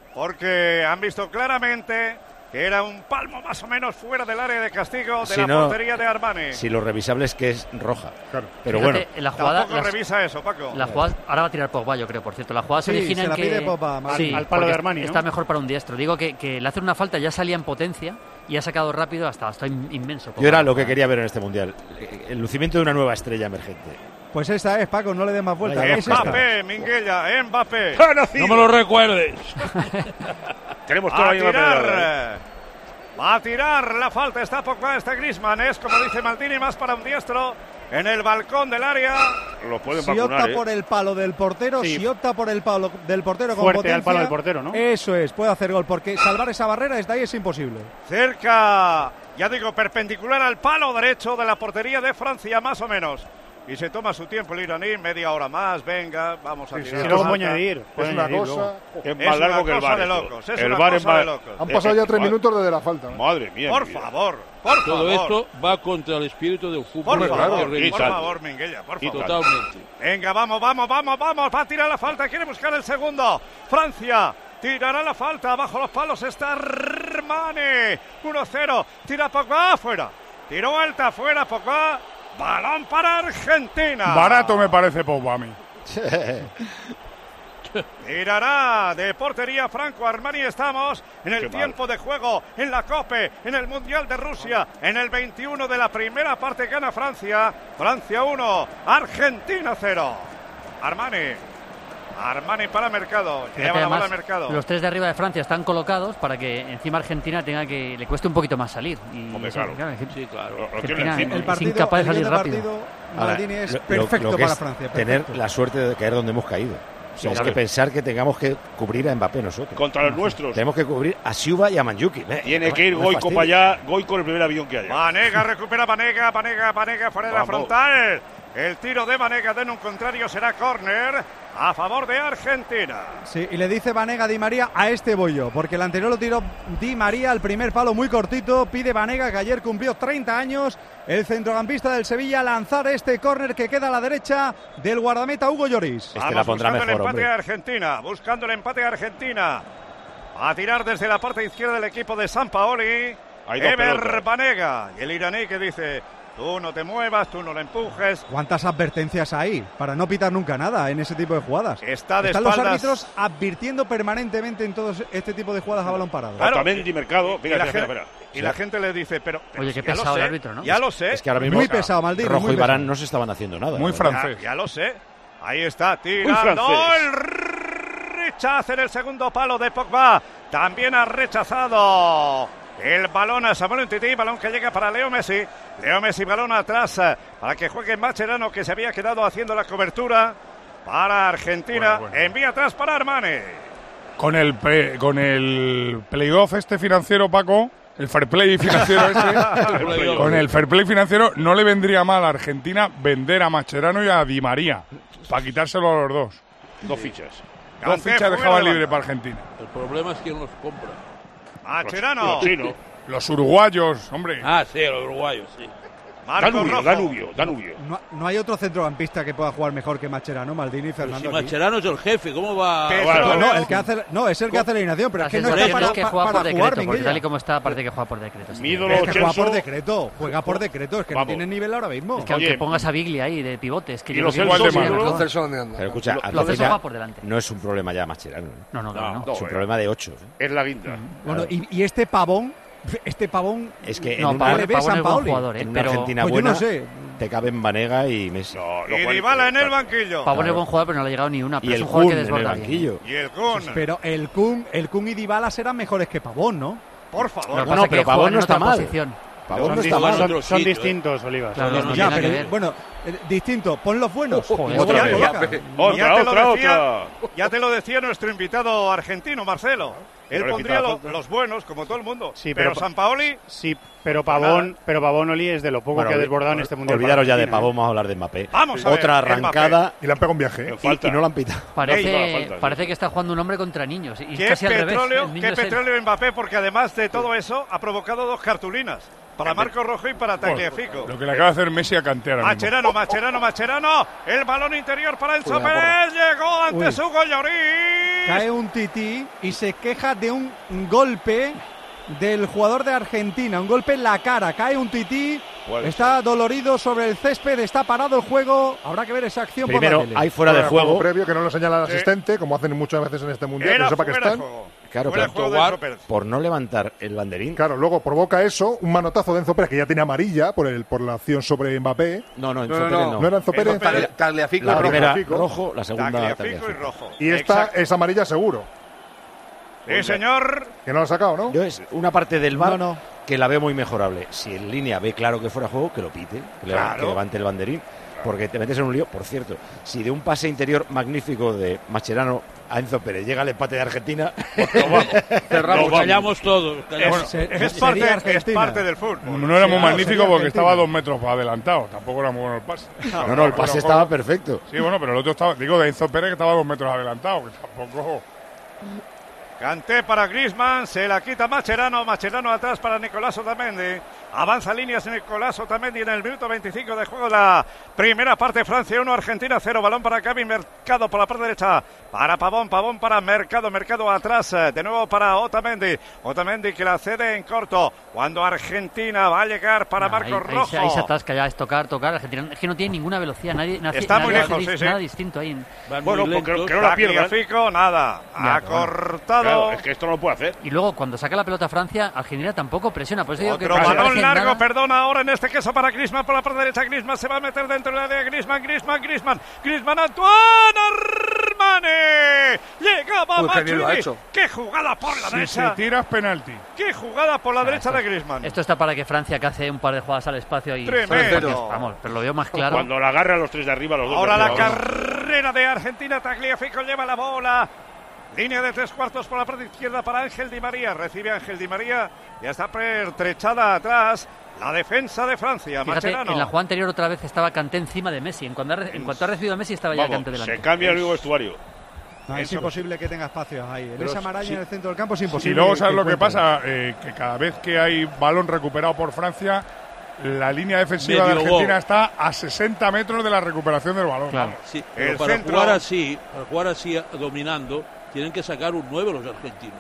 porque han visto claramente que era un palmo más o menos fuera del área de castigo de Si la no- portería de Armani. Si lo revisable es que es roja. Pero Fíjate, bueno, en la jugada, Tampoco las- revisa eso, Paco. la jugada, ahora va a tirar Pogba, yo creo, por cierto. La jugada se Sí, origina se en la que... pide Pogba, más. Sí, Al palo porque de Armani, ¿no? está mejor para un diestro. Digo que, que le hace una falta, ya salía en potencia y ha sacado rápido hasta, hasta in- inmenso. Pogba. yo era lo que quería ver en este mundial. El lucimiento de una nueva estrella emergente. Pues esta es, Paco, no le des más vueltas. Vaya, Es esta. Mbappé, Minguella, Mbappé. ¡Ha nacido! No me lo recuerdes. Tenemos toda A la misma tirar pedalada, ¿eh? eh, Va a tirar la falta, está Pogba, está Griezmann, es como dice Maldini, más para un diestro en el balcón del área. Lo pueden si vacunar, opta ¿eh? por el palo del portero, Sí. si opta por el palo del portero con Fuerte potencia, al palo del portero, ¿no? Eso es, puede hacer gol, porque salvar esa barrera desde ahí es imposible. Cerca, ya digo, perpendicular al palo derecho de la portería de Francia, más o menos. Y se toma su tiempo el iraní, media hora más, venga, vamos a Sí, sí, tirar. Y luego falta. puede añadir. puede Es una añadir cosa. luego. Es Es más largo una que el cosa bar. de esto. locos, es el una bar cosa es de más- locos. Han pasado ya tres Madre- minutos desde la falta. ¿eh? Madre mía. Por mi vida. favor, por Todo favor. esto va contra el espíritu del fútbol. Por Hombre, favor, claro. Y por tanto. favor, Minguella, por Y favor. totalmente. Venga, vamos, vamos, vamos, vamos. Va a tirar la falta, quiere buscar el segundo. Francia tirará la falta. Bajo los palos está Armani. uno cero. Tira Pogba afuera. Tiro alta afuera, Pogba. Balón para Argentina. Barato me parece Pogba a mí. Tirará de portería Franco Armani. Estamos en el Qué tiempo de juego, en la COPE, en el Mundial de Rusia, en el veintiuno de la primera parte. Gana Francia. Francia uno, Argentina cero. Armani. Armani para Mercado. Fíjate, Lleva la bola además, a Mercado. los tres de arriba de Francia están colocados para que encima Argentina tenga que le cueste un poquito más salir. Y, Hombre, o sea, claro. es decir, Sí, claro. Lo- lo tiene Argentina encima. El es partido, incapaz de el salir siguiente rápido. partido, Ahora, Maldini, es lo- lo- perfecto lo que para es Francia. tener perfecto. la suerte de caer donde hemos caído. O sea, es claro. que pensar que tengamos que cubrir a Mbappé nosotros. Contra los nuestros. Tenemos que cubrir a Siuba y a Manjuki. Eh, Tiene no- que ir no me Goico fastidies. para allá. Goico en el primer avión que haya. Vanega recupera Vanega, Vanega, Vanega fuera de la Vamos. frontal. El tiro de Vanega de un contrario será córner a favor de Argentina. Sí, y le dice Vanega a Di María, a este voy yo, porque el anterior lo tiró Di María, el primer palo muy cortito, pide Vanega, que ayer cumplió treinta años, el centrocampista del Sevilla, a lanzar este córner que queda a la derecha del guardameta Hugo Lloris. Este Vamos la pondrá buscando mejor, el empate hombre. a Argentina, buscando el empate a Argentina. A tirar desde la parte izquierda del equipo de Sampaoli. Hay dos Ever pelotas. Vanega. Y el iraní que dice, tú no te muevas, tú no le empujes. ¿Cuántas advertencias hay para no pitar nunca nada en ese tipo de jugadas? Está de Están los espaldas. árbitros advirtiendo permanentemente en todo este tipo de jugadas a balón parado. Claro. Otamendi, Mercado. Y Venga, la, espera, gente, espera. y la gente le dice, pero, pero Oye, si qué ya lo pesado el sé, árbitro, ¿no? Ya lo sé. Es que ahora mismo Muy pesado, Maldini. Rojo muy y Varane pesado. no se estaban haciendo nada. Muy ¿verdad? francés. Ya, ya lo sé. Ahí está, tirando francés. el rechazo en el segundo palo de Pogba. También ha rechazado el balón a Samuel Umtiti, balón que llega para Leo Messi. Leo Messi, balón atrás eh, para que juegue Mascherano, que se había quedado haciendo la cobertura para Argentina. Bueno, bueno. Envía atrás para Armani. Con el, pre- con el playoff este financiero, Paco, el fair play financiero este, con el fair play financiero no le vendría mal a Argentina vender a Mascherano y a Di María para quitárselo a los dos. Dos fichas. Dos Kanté fichas fuera dejaban de libre banda. para Argentina. El problema es quién los compra. Mascherano. Los chinos. Los uruguayos, hombre. Ah, sí, los uruguayos, sí. Marco Danubio, Rojo. Danubio, Danubio. No, no hay otro centrocampista que pueda jugar mejor que Mascherano, Maldini y Pero Fernando. si aquí. Mascherano es el jefe, ¿cómo va? Pero- Bueno, No, el que hace, no, es el que hace la alineación, pero La es que no sensación está para, es que pa- juega para por jugar, decreto, porque Minguella. tal y como está, parece que juega por decreto. sí. Mi ídolo Es que juega Celso. por decreto, juega por decreto, es que Vamos. no tiene nivel ahora mismo. Es que aunque Oye, pongas a Biglia ahí de pivote, es que y yo los creo que Celso, no sé, mi ídolo. ¿no? Celso dónde anda. Pero escucha, Lo- entonces lo Celso ya va por delante. no es un problema ya Mascherano. ¿no? No, no, claro, no. No, Es un eh. problema de ocho. ¿eh? Es la guinda. Bueno, y, y este pavón, este pavón, Es que en No, una, Pavón, le ve Pavón San es buen Paoli. jugador, ¿eh? en una pero Argentina pues yo buena no sé. te caben Vanega y Messi. No, lo Y cual- Dybala en el banquillo. Pavón Claro. es buen jugador, pero no le ha llegado ni una. Pero y es el un jugador Kun que en el desborda bien. banquillo. Y el Kun. Pero el Kun, el Kun y Dybala serán mejores que Pavón, ¿no? Por Lo favor. que No, pasa no, es que pero Pavón juegan no en está otra mal. posición. Pavón Son no está distintos. mal. Son Son, otro son sitio, distintos, Olivas. Claro, Son no Ya, tiene pero que ver. bueno, eh, distinto, pon los buenos. Joder, y luego otra la vez. coloca. Ya te Otra, lo otra, decía, otra. Ya te lo decía nuestro invitado argentino, Marcelo. Él Pero le pondría quita la lo- falta. los buenos, como todo el mundo. Sí, pero pero- San Paoli, Sí, pero Pavón, pero Pavón Oli es de lo poco Bueno, que ha olvi- desbordado en este mundial. Olvidaros para ya de Argentina, Pavón, ¿eh? vamos a hablar de Mbappé. Vamos a ver, Otra Mbappé. arrancada Y le han pegado un viaje. ¿eh? y, Falta. y no la han pitado. Parece, Ey, falta, sí. parece que está jugando un hombre contra niños. Y qué casi al revés. petróleo, El niño qué es él. petróleo Mbappé, porque además de todo eso ha provocado dos cartulinas. Para Marco Rojo y para Tagliafico. Lo que le acaba de hacer Messi a Kanté ahora mismo. Macherano, Macherano, Macherano. El balón interior para Enzo Pérez. Llegó antes Uy. Hugo Lloris. Cae un tití y se queja de un golpe del jugador de Argentina, un golpe en la cara, cae un tití, Puede está dolorido sobre el césped, está parado el juego, habrá que ver esa acción Primero, por la tele. hay fuera de juego. previo que no lo señala el Sí. asistente, como hacen muchas veces en este mundial, que Era no sepa que fuera de están. juego. Claro, Fuera de pero juego de Enzo Pérez. por no levantar el banderín. Claro, luego provoca eso, un manotazo de Enzo Pérez, que ya tiene amarilla por el por la acción sobre Mbappé. No, no, Enzo No, no, Pérez no. no. ¿No era Enzo Pérez? Enzo Pérez. Tagliafico La y rojo. primera Fico. rojo, la segunda Tagliafico y Tagliafico. Rojo. Y esta Exacto. es amarilla seguro. Sí, señor. Que no lo ha sacado, ¿no? Yo es una parte del V A R No, no. que la veo muy mejorable. Si en línea ve claro que fuera juego, que lo pite, que, le- Claro. que levante el banderín. Porque te metes en un lío. Por cierto, si de un pase interior magnífico de Mascherano a Enzo Pérez llega el empate de Argentina, Cerramos, callamos todos. callamos. Es, Se- es sería parte, es Argentina. parte del fútbol. No era muy Sí, magnífico sería porque Argentina. estaba a dos metros adelantado. Tampoco era muy bueno el pase. no, no, el pase estaba perfecto. Sí, bueno, pero el otro estaba, digo, de Enzo Pérez que estaba a dos metros adelantado, que tampoco. Canté para Griezmann, se la quita Mascherano, Mascherano atrás para Nicolás Otamendi. Avanza líneas Nicolás Otamendi en el minuto veinticinco de juego de la primera parte. Francia uno, Argentina cero. Balón para Gaby Mercado por la parte derecha. Para Pavón, Pavón para Mercado, Mercado atrás. eh, De nuevo para Otamendi. Otamendi que la cede en corto. Cuando Argentina va a llegar para Ah, Marcos ahí, ahí Rojo. se, ahí se atasca ya, es tocar, tocar. Argentina es que no tiene ninguna velocidad. Nadie, nadie- Está muy nadie lejos, hace sí, sí. nada distinto ahí. en- Van Bueno, muy porque lentos. que no la pierdan. Tagliafico, nada. Ya, ha pero bueno. cortado. Claro, es que esto no lo puede hacer. Y luego, cuando saca la pelota Francia, Argentina tampoco presiona. Por eso digo que Otro no se balón parece en largo, nada. perdona, ahora en este caso para Griezmann por la parte derecha. Griezmann se va a meter dentro de la área. Griezmann, Griezmann, Griezmann. Griezmann, Antoine Armani. Llegaba Uy, qué bien lo ha Matuidi. hecho. Qué jugada por la Si derecha. se tira es penalti. Qué jugada por la derecha esto- de Griezmann. Esto está para que Francia cace un par de jugadas al espacio y Tremendo. vamos, pero lo veo más claro. Cuando la agarra a los tres de arriba, los dos Ahora de la arriba. carrera de Argentina. Tagliafico lleva la bola. Línea de tres cuartos por la parte izquierda para Ángel Di María. Recibe Ángel Di María. Ya está pertrechada atrás la defensa de Francia. Fíjate, Mascherano. en la jugada anterior otra vez estaba Kanté encima de Messi. En cuanto ha, re- en cuanto ha recibido a Messi estaba ya Vamos, Kanté delante. se cambia el mismo vestuario. No, es Eso- imposible que tenga espacios ahí. En Pero esa maraña sí. en el centro del campo es Y imposible. luego, ¿sabes lo que encuentren. pasa? Eh, que cada vez que hay balón recuperado por Francia, la línea defensiva de Medio Argentina gol. está a sesenta metros de la recuperación del balón. Claro. Sí, pero El para centro- jugar así, para jugar así dominando, tienen que sacar un nueve los argentinos.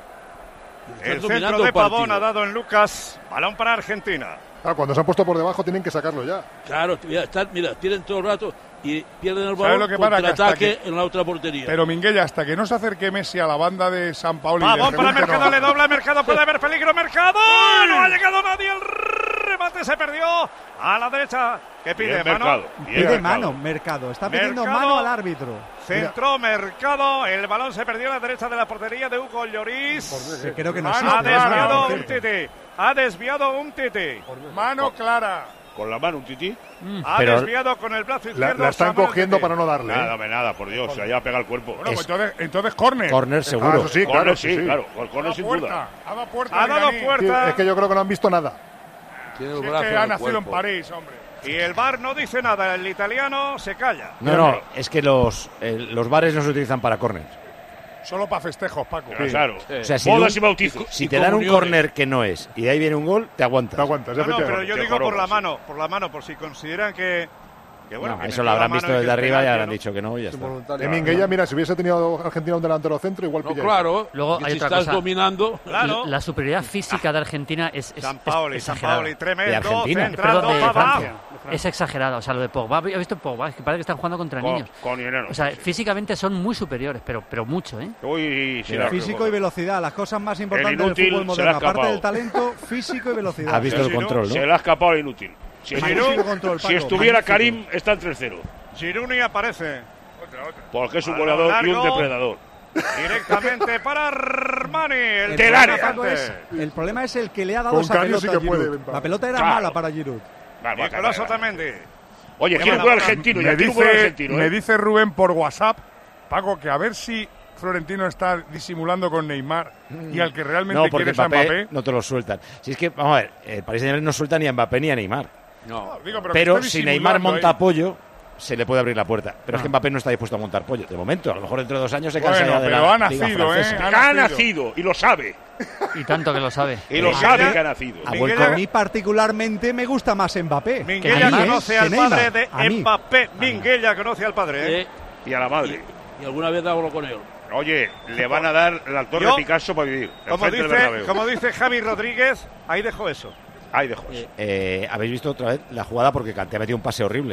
Están El dominando centro de el partido. Pavón ha dado en Lucas. Balón para Argentina. Claro, cuando se han puesto por debajo tienen que sacarlo ya. Claro, mira, están, mira, tienen todo el rato y pierden el ¿Sabes balón, lo que pasa? Que hasta contraataque que- en la otra portería. Pero Minguella, hasta que no se acerque Messi a la banda de San Paolo y Pavón le para pregunte, Mercado, no. le dobla Mercado, puede haber peligro, Mercado. No ha llegado nadie, el remate se perdió. A la derecha, que pide Bien mano. Mercado, bien Pide Mercado. mano, Mercado. Está pidiendo Mercado. mano al árbitro. Centró Mercado, el balón se perdió a la derecha de la portería de Hugo Lloris. Que creo que no Mano Ha existe. clara, desviado por un cierto. titi. Ha desviado un titi. Mano clara. Con la mano, un tití. Ha Pero- desviado con el brazo La, izquierdo. la están Samuel cogiendo Titi. para no darle. ¿eh? Nada, hombre, nada, por Dios. Se haya pegado el cuerpo. Bueno, pues Es- entonces, entonces córner. Corner Ah, seguro. eso sí, Corner, claro, sí, sí. claro. Con Ha corner dado sin puerta. duda. Ha dado puerta. Ha dado Dani. Sí, puerta. es que yo creo que no han visto nada. Tiene Si el es brazo que en ha el nacido en cuerpo. París, hombre. Y el V A R no dice nada. El italiano se calla. No, no, es que los, eh, los bares no se utilizan para corners. Solo para festejos, Paco. Pero claro. O sea, si, Bodas un- y bautizos. si y te dan un comuniones. corner que no es y de ahí viene un gol, te aguantas. Te aguantas, No, no, pero efectivamente. yo Qué digo por jorobas, la sí. mano, por la mano, por si consideran que, que bueno, No, que eso metió lo habrán la visto mano y que desde es arriba y penalti, habrán ¿no? dicho que no y ya está. De Minguella, mira, si hubiese tenido Argentina un delantero centro, igual No, pilla. claro. Luego que hay si otra estás cosa. dominando, Claro. La superioridad física de Argentina es, es, San es Paoli, San exagerada. Paoli, tremendo. De Argentina. Centrando Perdón, de Pavard. Francia. Es exagerada. O sea, lo de Pogba. ¿Has visto Pogba? Es que parece que están jugando contra Con, niños. con Inenos. O sea, sí. físicamente son muy superiores, pero, pero mucho, ¿eh? Uy, sí, la- Físico y velocidad, las cosas más importantes del inútil fútbol se le ha moderno. Aparte escapado. del talento, físico y velocidad. Has visto el Giroud, control, ¿no? Se le ha escapado el inútil. Si, Magnífico control, si Paco, estuviera magnífico. Karim, está en tres cero. Giroud aparece Porque es un Balón goleador y un largo. depredador. directamente para Armani. El Del problema, área. Paco, Fante. es- el problema es el que le ha dado Con esa Cario pelota sí que a Giroud. puede, Paco. La pelota era Claro. mala para Giroud. Vale, vale, Nicolás vale. Otamendi. Oye, Lleva quiere la un buen bola. argentino. Me Ya tiene un buen dice, argentino. me ¿eh? dice Rubén por WhatsApp, Paco, que a ver si Florentino está disimulando con Neymar y al que realmente No, porque quiere es a Mbappé, Mbappé. no te lo sueltan. Si es que, vamos a ver, el Paris Saint-Germain no suelta ni a Mbappé ni a Neymar. no. Digo, pero, que Pero esté si Neymar disimulando monta ahí. pollo, se le puede abrir la puerta. Pero es que Ah. Mbappé no está dispuesto a montar pollo, de momento. A lo mejor dentro de dos años se cansa Bueno, ya de pero la ha liga nacido, francesa. ¿eh? Ha nacido y lo sabe. Y tanto que lo sabe. Y lo Eh, sabe Miguel- que ha nacido. Ha Miguel- vuelto- A mí particularmente me gusta más Mbappé. Minguella A mí, ¿eh? conoce que al Neymar. padre de A mí. Mbappé. Minguella conoce al padre. ¿eh? Eh, Y a la madre. y alguna vez hablo con él. Oye, le van a dar la torre Yo, Picasso para vivir. Como enfrente del dice, Bernabéu. como dice Javi Rodríguez, ahí dejo eso. Ahí dejo. Eh, habéis visto otra vez la jugada porque Kanté ha metido un pase horrible.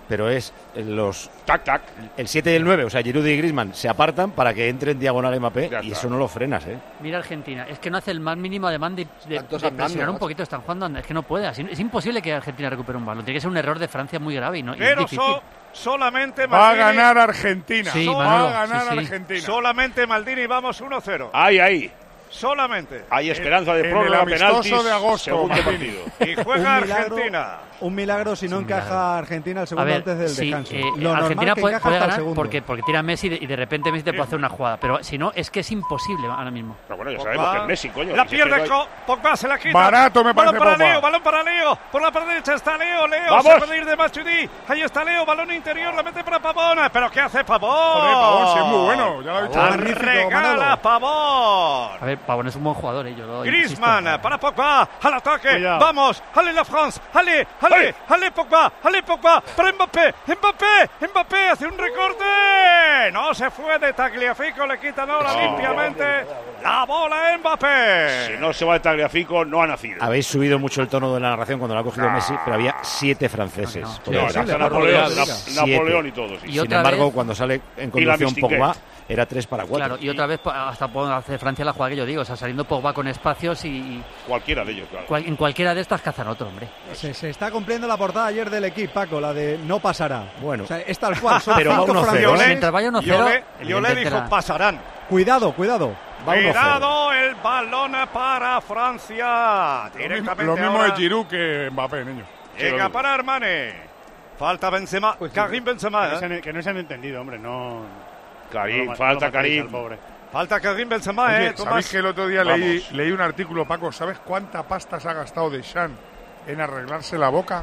pero es los... Tac, tac. El siete y el nueve, o sea, Giroud y Griezmann se apartan para que entre en diagonal Mbappé y eso no lo frenas, ¿eh? Mira Argentina, es que no hace el más mínimo ademán de, de, de presionar un poquito, están jugando, es que no puede, así, es imposible que Argentina recupere un balón, tiene que ser un error de Francia muy grave y, no, y es Pero difícil. so, solamente Va a Maldini. ganar Argentina. Sí, va Manolo, a ganar sí, sí. Argentina. Solamente Maldini, vamos uno cero. Ahí, ahí. Solamente. Hay esperanza de En prórroga, el amistoso penaltis, de agosto, segundo Maldini. partido. Y juega Un milagro. Argentina. Un milagro si no encaja Argentina el segundo A ver, antes del sí, descanso. eh, Lo normal Argentina que puede, encaja puede hasta el ganar segundo. porque, porque tira Messi de- y de repente Messi te puede hacer una jugada, pero si no, es que es imposible ahora mismo. Pero bueno, ya Pogba. sabemos que es Messi, coño. La Si es que pierde no hay- Co- Pogba, se la quita. Barato me balón parece para Pogba. Leo, balón para Leo. Por la parte derecha está Leo, Leo. ¡Vamos! Se puede ir de Matuidi. Ahí está Leo, balón interior, la mete para Pavón. ¿Pero qué hace Pavón? Joder, Pavón, sí es muy bueno, ya lo he dicho. La Magnífico, regala Manolo. Pavón. A ver, Pavón es un buen jugador, ¿eh? Yo lo Griezmann insisto. para Pogba, al ataque, Cuidado. vamos, allez la France, allez, allez, allez Pogba, allez Pogba, para Mbappé, Mbappé, Mbappé hace un recorte, no se fue de Tagliafico, le quitan ahora No. limpiamente la bola a Mbappé. Si no se va de Tagliafico, no ha nacido. Habéis subido mucho el tono de la narración cuando lo ha cogido Messi, pero había siete franceses. No, no. por No, detrás. hasta por Napoleón, goleada. Na- Siete. Napoleón y todo. Sí. Y Sin otra embargo, vez- cuando sale en Y la conducción Mistiquet. Pogba, era tres para cuatro. Claro, y otra vez pues, hasta puede hacer Francia la jugada que yo digo, o sea, saliendo Pogba con espacios y, y Cualquiera de ellos, claro. cual- en cualquiera de estas cazan otro, hombre. Se, se está cumpliendo la portada ayer del equipo, Paco, la de no pasará. Bueno. O sea, es tal cual. Son Pero va cinco uno cero, franceses. ¿eh? Mientras vaya uno Yo cero, le, yo le evidentemente dijo la- pasarán. Cuidado, cuidado. Va uno cero. Cuidado el balón para Francia. Lo mismo, Directamente lo mismo ahora de Giroud que Mbappé, niño. llega para Armani. Falta Benzema, Karim Benzema. Que no, se ¿eh? han, que no se han entendido, hombre, no... Karim, no lo- falta no lo matéis al Karim. pobre. Falta Karim Benzema, Oye, ¿eh? ¿sabéis Tomás. que el otro día leí, Vamos. leí un artículo, Paco? ¿Sabes cuánta pasta se ha gastado Deschamps en arreglarse la boca?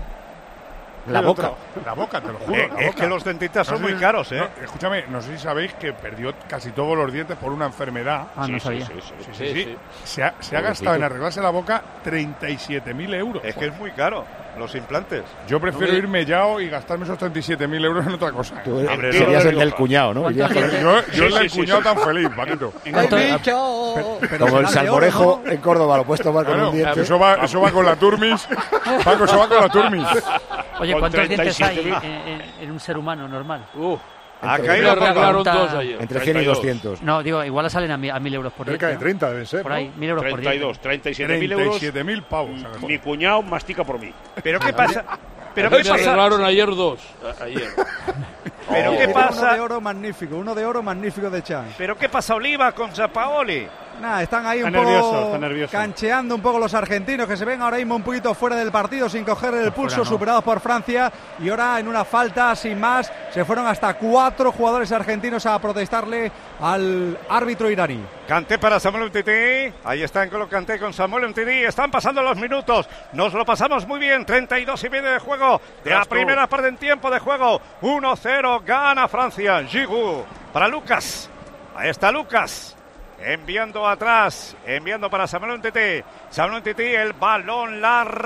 La boca. La boca, te lo juro. Eh, la es boca. que los dentistas No son sé muy si- caros, ¿eh? no, escúchame, no sé si sabéis que perdió casi todos los dientes por una enfermedad. Ah, no Sí, sabía. sí, sí, sí. Sí, sí, sí. Se ha, se ha Pobrecito. gastado en arreglarse la boca treinta y siete mil euros. Es que es muy caro, los implantes. Yo prefiero No me- irme yao y gastarme esos treinta y siete mil euros en otra cosa. ¿eh? Tú eres- Hombre, serías no, el no, del no. cuñado, ¿no? ¿Cuántos Irías con- dientes? Yo, yo Sí, el del sí, cuñado sí. tan feliz, Paquito. ¿Cuánto- Pero Como el será de salmorejo oro, ¿no? en Córdoba, lo puedes tomar con Claro, un diente. eso va, eso va con la turmis. Paco, eso va con la turmis. Oye, Con ¿cuántos dientes hay treinta y en, siete en- en un ser humano normal? Uh, Ha Entre- me caído Pogba. arreglaron Pregunta- dos ayer. Entre cien y treinta y dos. doscientos. No, digo, igual salen a, mi- a mil euros por Cerca de diente. treinta deben ser. Por ¿no? ahí, mil euros por treinta y dos, diente. treinta y siete mil euros. treinta y siete mil pavos. a ver. Mi cuñado mastica por mí. Pero ¿qué pasa? Pero Me ¿qué pasa? arreglaron ayer dos. a- Ayer. Pero Oh. ¿qué Tiene pasa? Uno de oro magnífico, uno de oro magnífico de Chan. ¿Pero qué pasa Oliva con Giampaoli? Nada, están ahí un Está nervioso, poco está nervioso. cancheando un poco los argentinos que se ven ahora mismo un poquito fuera del partido sin coger el pulso, no. superados por Francia, y ahora en una falta sin más se fueron hasta cuatro jugadores argentinos a protestarle al árbitro iraní. Kanté para Samuel Umtiti. Ahí está en N'Golo Kanté con Samuel Umtiti. Están pasando los minutos. Nos lo pasamos muy bien. treinta y dos y medio de juego. De la Gasto. primera parte en tiempo de juego. uno cero. Gana Francia. Giroud para Lucas. Ahí está Lucas. Enviando atrás. Enviando para Samuel Umtiti. Samuel Umtiti. El balón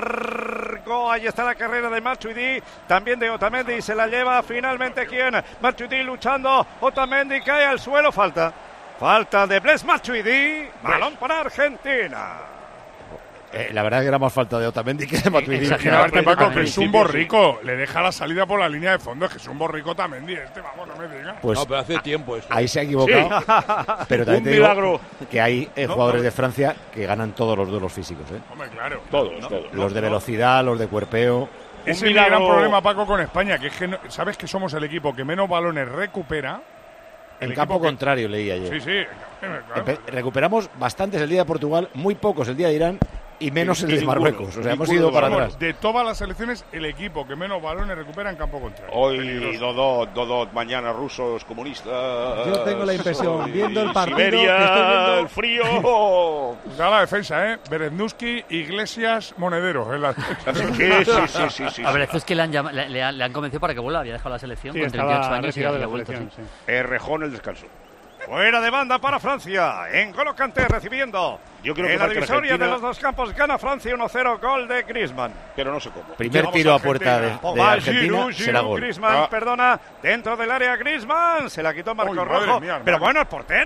largo. Ahí está la carrera de Matuidi. También de Otamendi. Se la lleva finalmente quién. Matuidi luchando. Otamendi cae al suelo. Falta. Falta de Blaise Matuidi. Balón para Argentina. Eh, la verdad es que era más falta de Otamendi que de Matuidi. exagerado. Aparte, Paco, Al que es un principio, borrico. Le deja la salida por la línea de fondo. Es que es un borrico también. Este, vamos, no me digas. Pues No, pero hace tiempo eso. ahí se ha equivocado. Pero también Un te digo milagro. que hay eh, No, jugadores no. de Francia que ganan todos los duelos físicos. ¿eh? Hombre, claro. Todos, todos. Los de velocidad, los de cuerpeo. Ese es mi milagro. gran problema, Paco, con España, que es que no- sabes que somos el equipo que menos balones recupera. En El campo equipo que- contrario, leí ayer. Sí, sí. claro. Empe- recuperamos bastantes el día de Portugal, muy pocos el día de Irán y menos Y- el y de ninguno, Marruecos. O sea, hemos ninguno ido de para Marruecos. atrás. De todas las selecciones, el equipo que menos balones recupera en campo contrario. Hoy Peligroso. Dodot, Dodot, mañana rusos comunistas. Yo tengo la impresión, Hoy viendo el partido, Siberia, que estoy viendo- el frío. Da la defensa, ¿eh? Bereznuski, Iglesias, Monedero. En la... Sí, sí, sí, sí, sí. A ver, es que le han, llama- le, le han, le han convencido para que vuelva. Había dejado la selección Sí, con treinta y ocho estaba años y retirado de había la vuelto. selección, Sí. sí. Errejón el descanso. Fuera de banda para Francia. N'Golo Kanté recibiendo. Yo creo en que la marca divisoria Argentina. de los dos campos gana Francia uno cero. Gol de Griezmann. Pero no sé cómo. Primer Vamos tiro a Argentina. puerta de, de Pogba, Argentina, Giroud, será Giroud, gol. Griezmann, Ah. perdona, dentro del área Griezmann, se la quitó Marco Uy, madre Rojo, mía, hermano. pero bueno, el portero,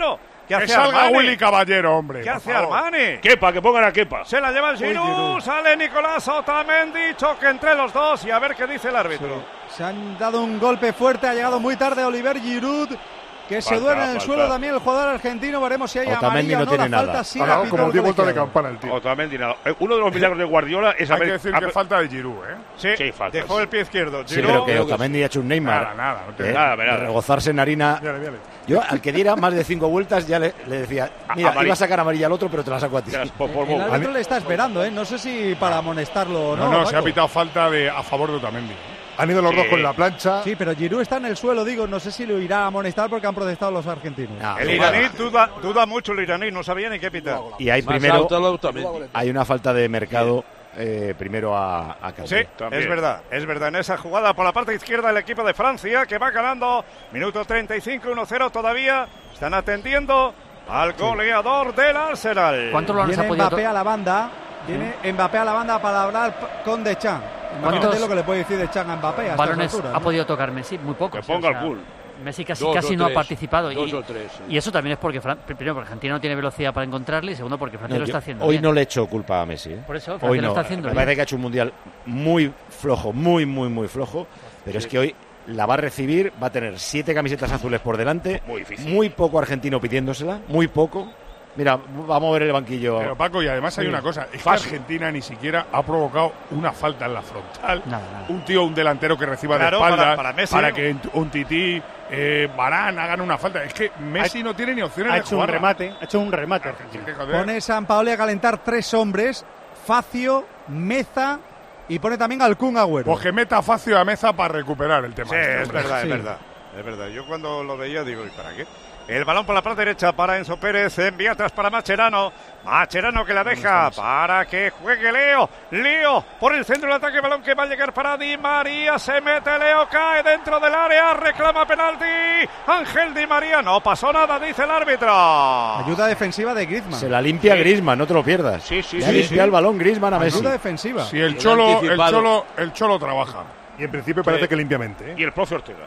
¿Qué hace que salga Armani? Willy Caballero, hombre. ¿Qué por hace favor. Armani? Kepa, que pongan a Kepa. Se la lleva el Giroud, Giroud. sale Nicolás Otamendi, choque entre los dos y a ver qué dice el árbitro. Se han dado un golpe fuerte, ha llegado muy tarde Oliver Giroud, que se Falta, duerme en el falta. suelo también el jugador argentino. Veremos si hay Otamendi amarilla no o no. tiene La nada. falta sí Ha la dado pita como el diez vueltas de colegiado. campana el tío. Otamendi nada. Eh, Uno de los milagros de Guardiola es Hay haber... que decir haber- que falta de Giroud, ¿eh? Sí, Sí, faltas. dejó el pie izquierdo. Sí, Giroud, pero que creo que Otamendi ha hecho un Neymar. Nada, nada. No tiene ¿eh? nada, De nada. regozarse en harina. Viale, viale. Yo, al que diera más de cinco vueltas, ya le, le decía, mira, amarilla. iba a sacar amarilla al otro, pero te la saco a ti. Ya, por- por- El por- árbitro le está esperando, ¿eh? No sé si para amonestarlo o no. No, no, se ha Paco. pitado falta de, a favor de Otamendi. Han ido los Sí. dos con la plancha. Sí, pero Giroud está en el suelo, digo, no sé si lo irá a amonestar porque han protestado los argentinos. No, El no, iraní no. duda, duda mucho el iraní, no sabía ni qué pitar. Y hay Más primero, alto el Otamendi. hay una falta de mercado eh, primero a, a Kanté. Sí, También. es verdad, es verdad. En esa jugada por la parte izquierda el equipo de Francia que va ganando. Minuto treinta y cinco, uno cero todavía. Están atendiendo al goleador del Arsenal. ¿Cuántos balones ha Viene podido Mbappé to- a la banda, viene Mbappé a la banda para hablar p- con Deschamps. Imagínate ¿Cuántos lo que le puede decir Deschamps a Mbappé a estas balones alturas, ha ¿no? podido tocar Messi? Muy pocos. Que ponga o sea, el cool. Messi casi, Dos casi o no ha tres, participado. dos y, o tres, sí. y eso también es porque, Fran- primero, porque Argentina no tiene velocidad para encontrarle y segundo, porque Francia No, lo yo está haciendo hoy bien. no le echo culpa a Messi. ¿eh? Por eso, Hoy Francia no. lo está haciendo Me bien. parece que ha hecho un mundial muy flojo, muy, muy, muy flojo. Pero es que hoy la va a recibir, va a tener siete camisetas azules por delante. Muy difícil. Muy poco argentino pidiéndosela, muy poco. Mira, va a mover el banquillo. Pero Paco, y además hay Sí. una cosa, es que Fácil. Argentina ni siquiera ha provocado una falta en la frontal. Nada, nada. Un tío, un delantero que reciba Claro, de espaldas para- para Messi. que un tití, eh, Varane hagan una falta. Es que Messi no tiene ni opciones Ha de hecho un jugarla. remate, ha hecho un remate. Es Argentina. que, joder, Pone San Paoli a calentar tres hombres, Facio, Meza y pone también al Kun Agüero. pues que meta Facio a Meza para recuperar el tema. Sí, este, es hombre. verdad, Sí. es verdad. Es verdad. Yo cuando lo veía digo, ¿y para qué? El balón por la parte derecha para Enzo Pérez, envía atrás para Macherano. Macherano que la deja para que juegue Leo. Leo por el centro del ataque, balón que va a llegar para Di María. Se mete Leo, cae dentro del área, reclama penalti. Ángel Di María, no pasó nada, dice el árbitro. Ayuda defensiva de Griezmann. Se la limpia Griezmann, no te lo pierdas. Sí, sí, Le ha sí, limpiado sí. el balón Griezmann a Messi. Ayuda defensiva. Si el El Cholo, el anticipado. Cholo, el Cholo trabaja. Y en principio parece que limpiamente. ¿eh? Y el profe Ortega.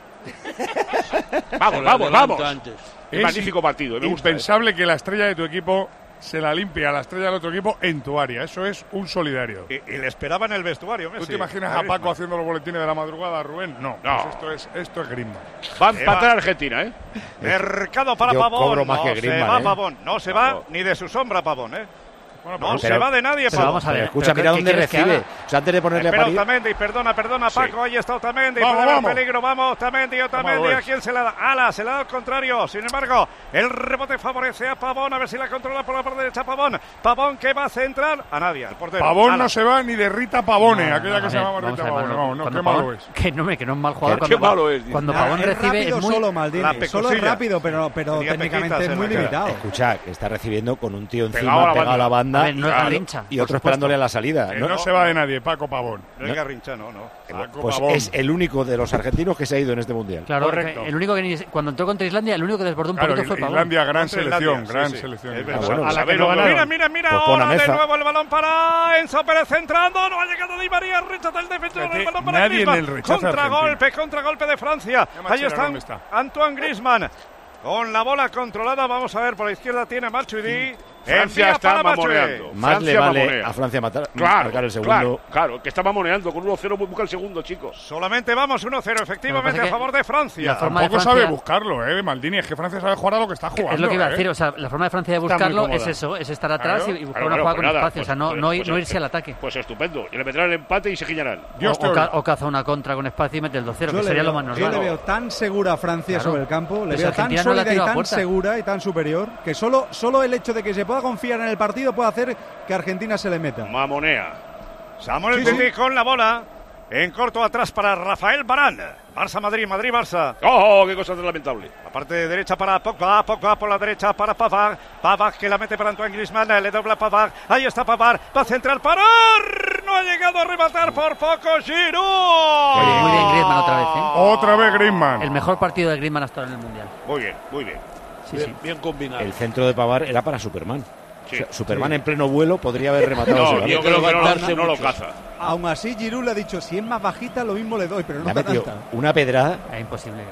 Se vamos, la vamos, adelanta vamos. antes. Es magnífico partido. Me gusta. ¿eh? Impensable que la estrella de tu equipo se la limpie a la estrella del otro equipo en tu área. Eso es un solidario. Y, y le esperaba en el vestuario, Messi. ¿Tú te imaginas a Griezmann. Paco haciendo los boletines de la madrugada, Rubén? No, No. pues esto es esto es Griezmann. Va a Se empatar va. Argentina, ¿eh? Mercado para Yo Pavón. cobro más no que se Griezmann, va ¿eh? Pavón. No se No, va no. ni de su sombra Pavón, ¿eh? Bueno, No pues se pero- va de nadie, pero Pavón. vamos a ver. Pero escucha, ¿Pero mira qué dónde quieres que recibe. haga? O sea, antes de ponerle a Espera parir. Otamendi, perdona, perdona, Sí. Paco, ahí está Otamendi, Vamos, puede haber vamos. peligro, vamos, Otamendi, Otamendi, Tómalo, ¿a quién se la da? Ala, se la da al contrario, sin embargo, el rebote favorece a Pavón, a ver si la controla por la parte derecha Pavón, Pavón que va a centrar a nadie, al portero. Pavón Ala. no se va ni de Rita Pavone, No, aquella no, que a se ver, llamaba vamos Rita a ver, Pavone. Manolo, Vamos, no, cuando qué malo Pavón- es. Que no, me, que no es mal jugador. Qué Cuando, malo es, dice. cuando Nah, Pavón es recibe rápido es muy... solo, Maldini. La Solo es pecosilla. rápido, pero, pero Tenía técnicamente pequitas es en muy la cara. limitado. Escucha, que está recibiendo con un tío Pegado a encima, la pegado a la banda. A ver, no es y- Garrincha, y por otro supuesto. esperándole a la salida. Que ¿no? no se va de nadie, Paco Pavón. No es Garrincha, no, no. Paco Pues Pavón. es el único de los argentinos que se ha ido en este mundial. Claro, Correcto. que el único que ni- cuando entró contra Islandia, el único que desbordó un Claro, poquito fue Pavón. Islandia, gran Contra selección, Islandia, gran sí, sí. selección. Es Ah, verdad. bueno, a la pues- que no Mira, ganaron. mira, mira, Pues pon a ahora de Meza. nuevo el balón para Enzo Pérez centrando, no ha llegado Di María, rechaza el defensor, Fíjate, el balón para nadie en Griezmann. el rechazo Contragolpe, contragolpe de Francia. Ya, Ahí Machera, está ¿dónde está? Antoine Griezmann. Con la bola controlada, vamos a ver, por la izquierda tiene Matuidi. Francia Envía está para Matuidi. mamoneando. Más Francia le vale mamonea. a Francia matar, Claro, marcar el segundo. claro, claro, que está mamoneando con uno cero, busca el segundo, chicos. Solamente vamos uno cero, efectivamente, Lo que pasa a es favor que de Francia. la forma de Tampoco Francia- sabe buscarlo, eh, Maldini. Es que Francia sabe jugar a lo que está jugando. Es lo que iba a eh. decir, o sea, la forma de Francia de Está muy buscarlo es cómoda. eso, es estar atrás Claro, y, y buscar Claro, una claro, jugada pues con nada, espacio, o sea, pues- no, pues- no, pues- no irse al ataque. Pues estupendo. Y le meterán el empate y se guiñarán. Dios o, te o, ca- oiga. o caza una contra con espacio y mete el dos cero, Yo que le sería veo, lo más yo normal. le veo tan segura a Francia Claro. sobre el campo, le Pues veo tan Argentina no le ha sólida y tirado a tan puerta. segura y tan superior que solo, solo el hecho de que se pueda confiar en el partido puede hacer que Argentina se le meta. Mamonea. Samuel Sí, Titi sí. con la bola. En corto atrás para Rafael Varane. Barça-Madrid, Madrid-Barça. ¡Oh, qué cosa tan lamentable! La parte de derecha para Pogba, Pogba por la derecha para Pavard, Pavard que la mete para Antoine Griezmann, le dobla a Pavard, ahí está Pavard, va a centrar, parar, no ha llegado a rematar por poco Giroud. Oye, muy bien Griezmann otra vez, ¿eh? Otra vez Griezmann. El mejor partido de Griezmann hasta ahora en el Mundial. Muy bien, muy bien. Sí, bien, sí. bien combinado. El centro de Pavard era para Superman. Sí. O sea, Superman en pleno vuelo podría haber rematado No, ese yo balón. creo que no, lo- levantarse no lo mucho. caza. Aún así, Giroud le ha dicho, si es más bajita, lo mismo le doy, pero Le no ha está metido tanta. una pedrada. Es imposible, ¿no?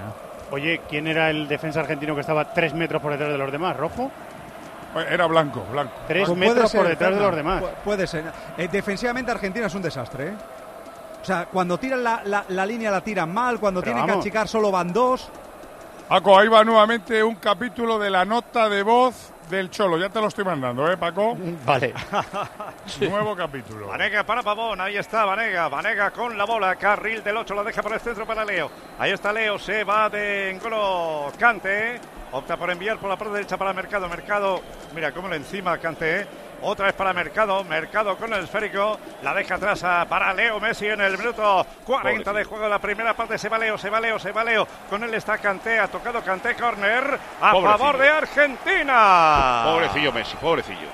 Oye, ¿quién era el defensa argentino que estaba tres metros por detrás de los demás? ¿Rojo? Era blanco, blanco. Tres Pues metros ser, por detrás Fernando, de los demás. pu- Puede ser. Eh, defensivamente Argentina es un desastre, ¿eh? O sea, cuando tiran la, la, la línea la tiran mal, cuando Pero tienen vamos. que achicar solo van dos. Paco, ahí va nuevamente un capítulo de la nota de voz del Cholo. Ya te lo estoy mandando, ¿eh, Paco? Vale. Nuevo capítulo. Vanega para Pavón, ahí está Vanega, Vanega con la bola, carril del ocho, la deja por el centro para Leo. Ahí está Leo, se va de N'Golo Kante, opta por enviar por la parte derecha para Mercado, Mercado, mira cómo le encima Kante, otra vez para Mercado, Mercado con el esférico, la deja atrás a, para Leo Messi en el minuto cuarenta de juego de la primera parte, se va Leo, se va Leo, se va Leo, con él está Kanté, ha tocado Kanté, córner a Pobrecillo. favor de Argentina. Pobrecillo Messi, pobrecillo.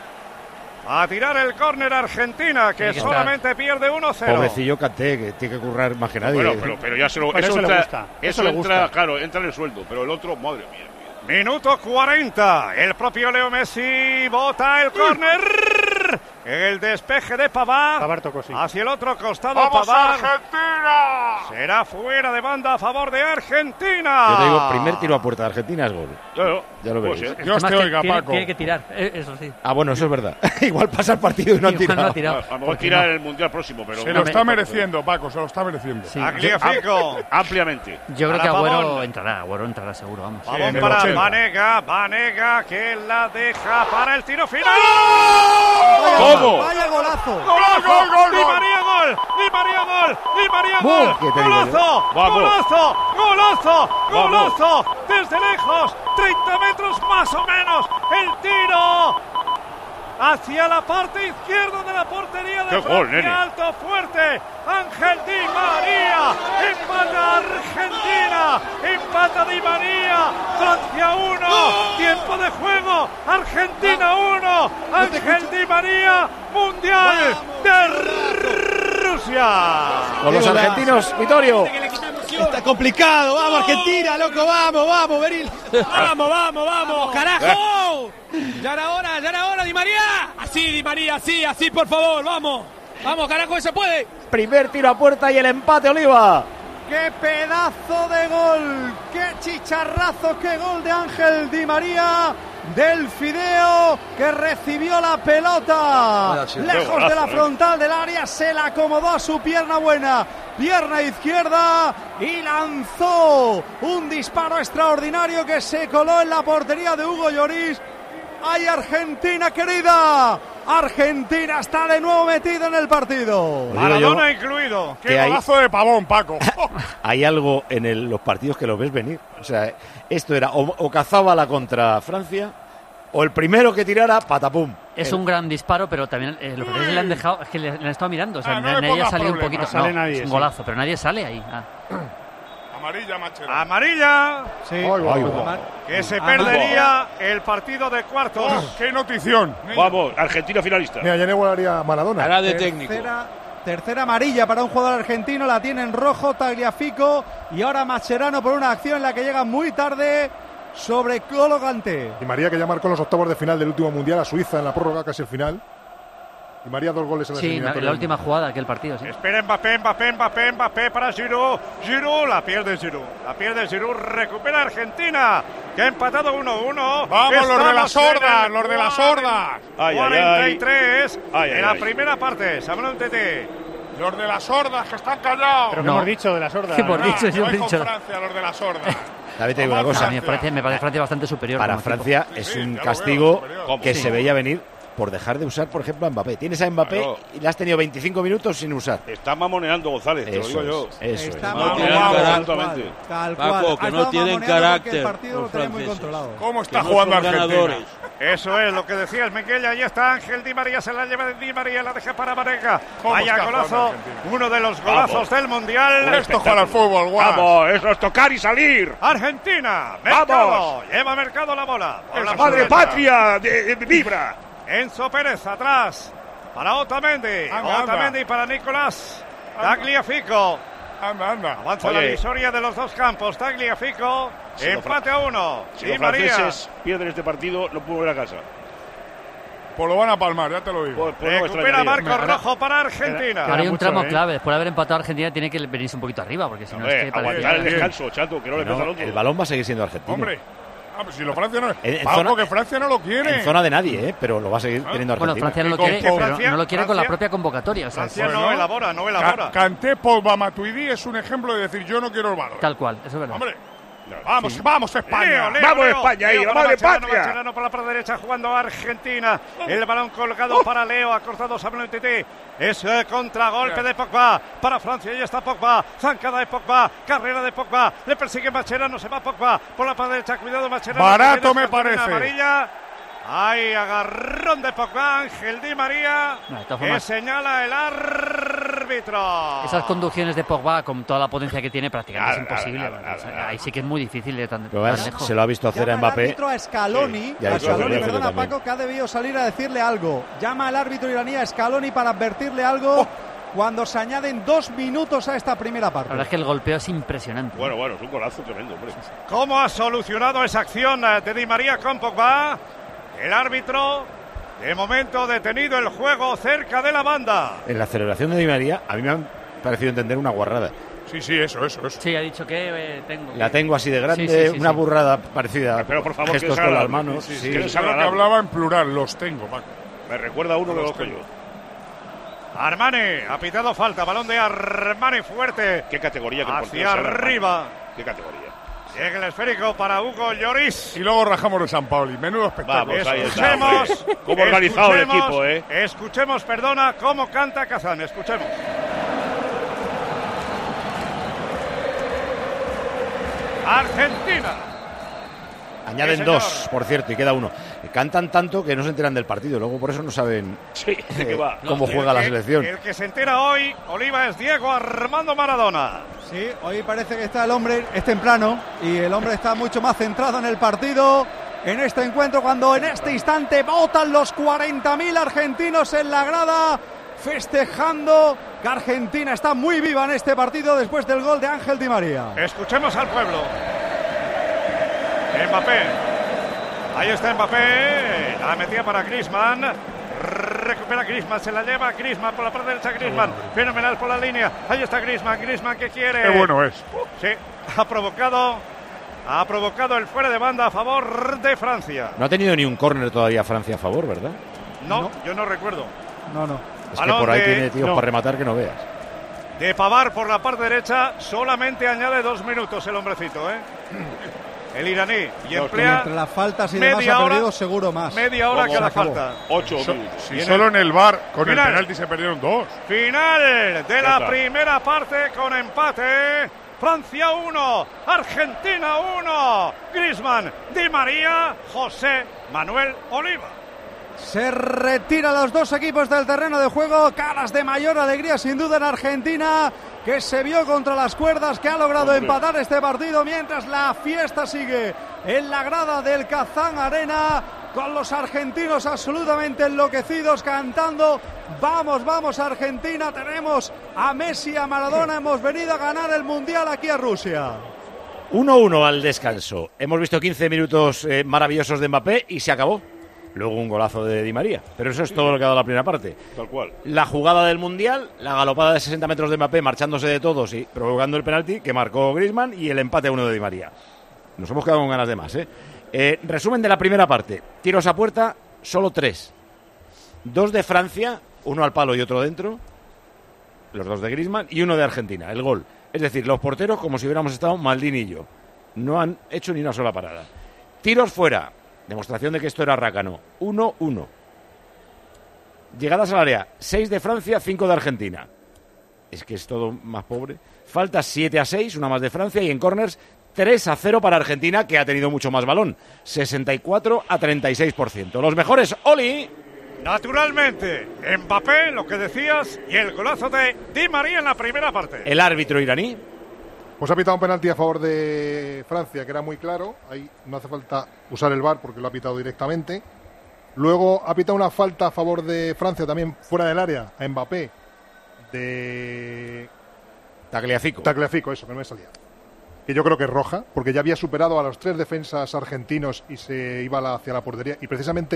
A tirar el córner Argentina, que Tiene que solamente pierde uno cero. Pobrecillo Kanté, que tiene que currar más que nadie. Bueno, pero, pero ya se lo. Pero eso le entra, gusta, Eso, eso le entra, gusta. claro, entra en el sueldo. Pero el otro, madre mía. Minuto cuarenta. El propio Leo Messi bota el córner. El despeje de Pavard. Pavard tocó, sí. Hacia el otro costado, ¡Vamos, Pavard. Argentina! Será fuera de banda a favor de Argentina. Yo te digo, primer tiro a puerta de Argentina es gol. Claro. Ya lo Pues veréis. sí. Dios te Además, oiga, tiene, Paco. tiene que tirar, eh, eso sí. Ah, bueno, eso es verdad. Igual pasa el partido y no ha Igual no tirado. ha tirado. A lo mejor tira en el mundial próximo, pero. Se No lo me- está mereciendo, Paco, se lo está mereciendo. Sí. Tagliafico. Ampliamente. Yo creo Para que Agüero Pavón. entrará, Agüero entrará seguro, vamos. Sí, Pavón en el para ochenta. Vanega. Vanega que la deja para el tiro final. ¿Cómo? ¡Vaya golazo! ¡Golazo! Gol, gol, ¡Di gol! María gol! ¡Di María gol! ¡Di María ¡Bum! gol! ¿Qué te digo yo? ¡Golazo! Vamos. ¡Golazo! ¡Golazo! Vamos. ¡Golazo! Desde lejos, treinta metros más o menos, el tiro hacia la parte izquierda de la portería de ¡Qué Francia, gol, nene! alto, fuerte, Ángel Di María, empata Argentina, empata Di María, Francia uno, tiempo de juego, Argentina uno, Ángel Di María, Mundial de Rusia. Con los argentinos, Vittorio. Está complicado, vamos Argentina, loco, vamos, vamos, Beril. Vamos, vamos, vamos, carajo. Ya era hora, ya era hora, Di María. Así, Di María, así, así, por favor, vamos. Vamos, carajo, se puede. Primer tiro a puerta y el empate, Oliva. ¡Qué pedazo de gol! ¡Qué chicharrazo! ¡Qué gol de Ángel Di María! Del Fideo que recibió la pelota lejos de la frontal del área, se la acomodó a su pierna buena, pierna izquierda, y lanzó un disparo extraordinario que se coló en la portería de Hugo Lloris. ¡Ay, Argentina querida! Argentina está de nuevo metida en el partido. Maradona incluido. ¡Qué Que hay- golazo de Pavón, Paco! Hay algo en el- los partidos que los ves venir. O sea, esto era o, o Cazabala contra Francia o el primero que tirara, patapum. Es El- un gran disparo, pero también eh, los franceses le han dejado, es que le, le han estado mirando, o sea, Ah, no na- le nadie ha pongas salido un problema. poquito, No sale no, nadie, es un sí. golazo, pero nadie sale ahí. Ah. Amarilla, Machera. Amarilla, Sí. Ay, guau, Ay, guau. Amar- que se Amar- perdería el partido de cuartos. Oh, ¡Qué notición! Vamos, Argentina finalista. Mira, ya no igualaría a Maradona. Hará de técnico. Tercera, tercera amarilla para un jugador argentino, la tiene en rojo Tagliafico, y ahora Mascherano por una acción en la que llega muy tarde sobre N'Golo Kanté. Y María, que ya marcó en los octavos de final del último mundial a Suiza en la prórroga, casi el final. Y María, dos goles en la Sí, en la, en la última jugada aquel partido, sí. Espera Mbappé, Mbappé, Mbappé, Mbappé para Giroud. Giroud, la pierde Giroud. La pierde Giroud, recupera Argentina, que ha empatado uno uno. ¡Vamos, los de las Estamos en sordas, el los de las cuarenta- sordas! Ay, ay, cuarenta y tres Ay, en ay, la ay. primera parte. Samuel Tete. Los de las sordas, que están callados. Pero que No. hemos dicho de la sorda. ¿Qué hemos Ah, dicho? que Yo he vais con dicho. Francia, los de las sordas. David, te digo una A cosa. mí me parece, me parece Francia bastante superior. Para como equipo. Francia Sí, es sí, un ya lo castigo veo, superior. que Sí. se veía venir por dejar de usar, por ejemplo, a Mbappé. Tienes a Mbappé Claro. y le has tenido veinticinco minutos sin usar. Está mamoneando González, te lo Eso digo yo. es, eso Está es. No mamoneando tienen tal carácter. cual, tal Paco, cual. que Ha no estado tienen mamoneando porque carácter el partido lo los tenía muy franceses. controlado. ¿Cómo está Que no jugando son Argentina? ganadores. Eso es lo que decías, Miguel. Ahí está Ángel Di María, se la lleva de Di María, la deja para Vanega. ¿Cómo Vaya está golazo, jugando Argentina? uno de los golazos Vamos. del Mundial. Esto juega al fútbol, guau. Vamos, eso es tocar y salir. Argentina, Mercado, lleva Mercado la bola. Por la ¡Madre derecha. patria! De, de- vibra! Enzo Pérez atrás, para Otamendi, Anda, Otamendi anda. para Nicolás, Anda. Tagliafico. Anda, anda. Avanza la Oye. divisoria de los dos campos, Tagliafico, Si los empate a uno. Si Di los María. franceses pierden este partido, no puedo volver a casa. pues lo van a palmar, ya te lo digo. Pues, pues no me Recupera extrañaría. Marco Rojo para Argentina. Ahora hay un mucho, tramo ¿eh? clave. Después de haber empatado a Argentina, tiene que venirse un poquito arriba, porque si no Hombre, es que parece- aguantar el descanso, chato, que no le No, pesa al otro. el balón va a seguir siendo argentino. Hombre, ah, pues si lo Francia no En- en Paco, zona- que Francia no lo quiere. En zona de nadie, ¿eh? Pero lo va a seguir Ah. teniendo Bueno, Argentina. Francia no lo Y con quiere, que pero Francia- no lo quiere con la Francia- propia convocatoria. O sea, Francia Bueno. no elabora, no elabora. Ca- Kanté, Pogba, Matuidi es un ejemplo de decir yo no quiero el balón. tal cual, eso es verdad. Hombre, vamos, vamos España. Leo, Leo, Vamos, Leo. España, ahí, Leo la para madre Mascherano, patria. Mascherano por la parte derecha jugando a Argentina. El balón colgado para Leo, ha cortado Samuel Titi. Es eh, contragolpe de Pogba para Francia. Ahí está Pogba, zancada de Pogba, carrera de Pogba. Le persigue Mascherano, se va Pogba por la parte derecha. Cuidado, Mascherano. Barato que viene me con una parece. Amarilla. Hay agarrón de Pogba, Ángel Di María, No, de todas que formas- señala el árbitro. Esas conducciones de Pogba, con toda la potencia que tiene, prácticamente Nada, es imposible. nada, nada, O sea, nada. ahí sí que es muy difícil de tan, Pero tan ves, lejos. se lo ha visto hacer a Llama al Mbappé. árbitro a Scaloni, ya a eso lo Scaloni, voy a hacer perdona también. Paco, que ha debido salir a decirle algo. Llama al árbitro iraní a Scaloni para advertirle algo cuando se añaden dos minutos a esta primera parte. La verdad es que el golpeo es impresionante. Bueno, bueno, es un golazo tremendo, hombre. ¿Cómo ha solucionado esa acción eh, de Di María con Pogba? El árbitro, de momento, detenido el juego cerca de la banda. En la celebración de Di María, a mí me han parecido entender una guarrada. Sí, sí, eso, eso, eso. Sí, ha dicho que eh, tengo. La tengo así de grande, Sí, sí, sí, una sí. burrada parecida. Pero, por favor, que gestos es con las agradable. manos. Sí, sí, sí. que es Creo que agradable. hablaba en plural, los tengo, Paco. Me recuerda a uno que Los lo cojo tengo. yo. Armani, ha pitado falta, balón de Armani fuerte. ¿Qué categoría que el portero Hacia sea de arriba. Armani? ¿Qué categoría? Llega el esférico para Hugo Lloris. Y luego rajamos de San Paoli. Menudo espectáculo. Vamos, ahí está, Escuchemos. hombre. Cómo organizado el escuchemos, equipo, ¿eh? Escuchemos, perdona, cómo canta Kazán. Escuchemos. Argentina. Añaden Sí, señor. dos, por cierto, y queda uno. Cantan tanto que no se enteran del partido, luego por eso no saben Sí, ¿de qué va? cómo El juega la que- selección. El que se entera hoy, Oliva, es Diego Armando Maradona. Sí, hoy parece que está el hombre, es temprano, y el hombre está mucho más centrado en el partido, en este encuentro, cuando en este instante votan los cuarenta mil argentinos en la grada, festejando que Argentina está muy viva en este partido después del gol de Ángel Di María. Escuchemos al pueblo. Mbappé. Ahí está Mbappé. La metía para Griezmann. Recupera Griezmann, se la lleva Griezmann por la parte derecha. Griezmann, fenomenal por la línea. Ahí está Griezmann, Griezmann que quiere. Qué bueno es. Sí, ha provocado, ha provocado el fuera de banda a favor de Francia. No ha tenido ni un córner todavía Francia a favor, ¿verdad? No, No. yo no recuerdo. No, no. Es que Balón por ahí de- tiene tíos no. para rematar que no veas. De Pavard por la parte derecha, solamente añade dos minutos el hombrecito, ¿eh? El iraní. Y emplea Entre las faltas y demás media ha hora- perdido seguro más. media hora Vamos, cada se acabó. falta. Ocho So- minutos. si Viene- solo en el bar con Final. el penalti se perdieron dos. Final de la está. primera parte con empate. Francia uno, Argentina uno. Griezmann, Di María, José Manuel Oliva. Se retiran los dos equipos del terreno de juego. Caras de mayor alegría sin duda en Argentina, que se vio contra las cuerdas, que ha logrado Hombre. empatar este partido mientras la fiesta sigue en la grada del Kazán Arena, con los argentinos absolutamente enloquecidos cantando vamos, vamos Argentina, tenemos a Messi, a Maradona, hemos venido a ganar el Mundial aquí a Rusia. uno uno al descanso. Hemos visto quince minutos eh, maravillosos de Mbappé y se acabó. Luego un golazo de Di María. Pero eso es todo lo que ha dado la primera parte. Tal cual. La jugada del Mundial, la galopada de sesenta metros de Mbappé marchándose de todos y provocando el penalti que marcó Griezmann y el empate a uno de Di María. Nos hemos quedado con ganas de más, ¿eh? Eh, resumen de la primera parte. Tiros a puerta, solo tres. Dos de Francia, uno al palo y otro dentro. Los dos de Griezmann y uno de Argentina, el gol. Es decir, los porteros como si hubiéramos estado Maldini y yo. No han hecho ni una sola parada. Tiros fuera. Demostración de que esto era rácano. uno uno. Llegadas al área. seis de Francia, cinco de Argentina. Es que es todo más pobre. Faltas siete a seis, una más de Francia. Y en corners, tres a cero para Argentina, que ha tenido mucho más balón. sesenta y cuatro a treinta y seis por ciento. Los mejores, Oli. Naturalmente, Mbappé, lo que decías, y el golazo de Di María en la primera parte. El árbitro iraní. Pues ha pitado un penalti a favor de Francia, que era muy claro. Ahí no hace falta usar el V A R porque lo ha pitado directamente. Luego ha pitado una falta a favor de Francia también fuera del área a Mbappé de Tagliafico. Tagliafico, eso, que no me salía. Que yo creo que es roja, porque ya había superado a los tres defensas argentinos y se iba la- hacia la portería. Y precisamente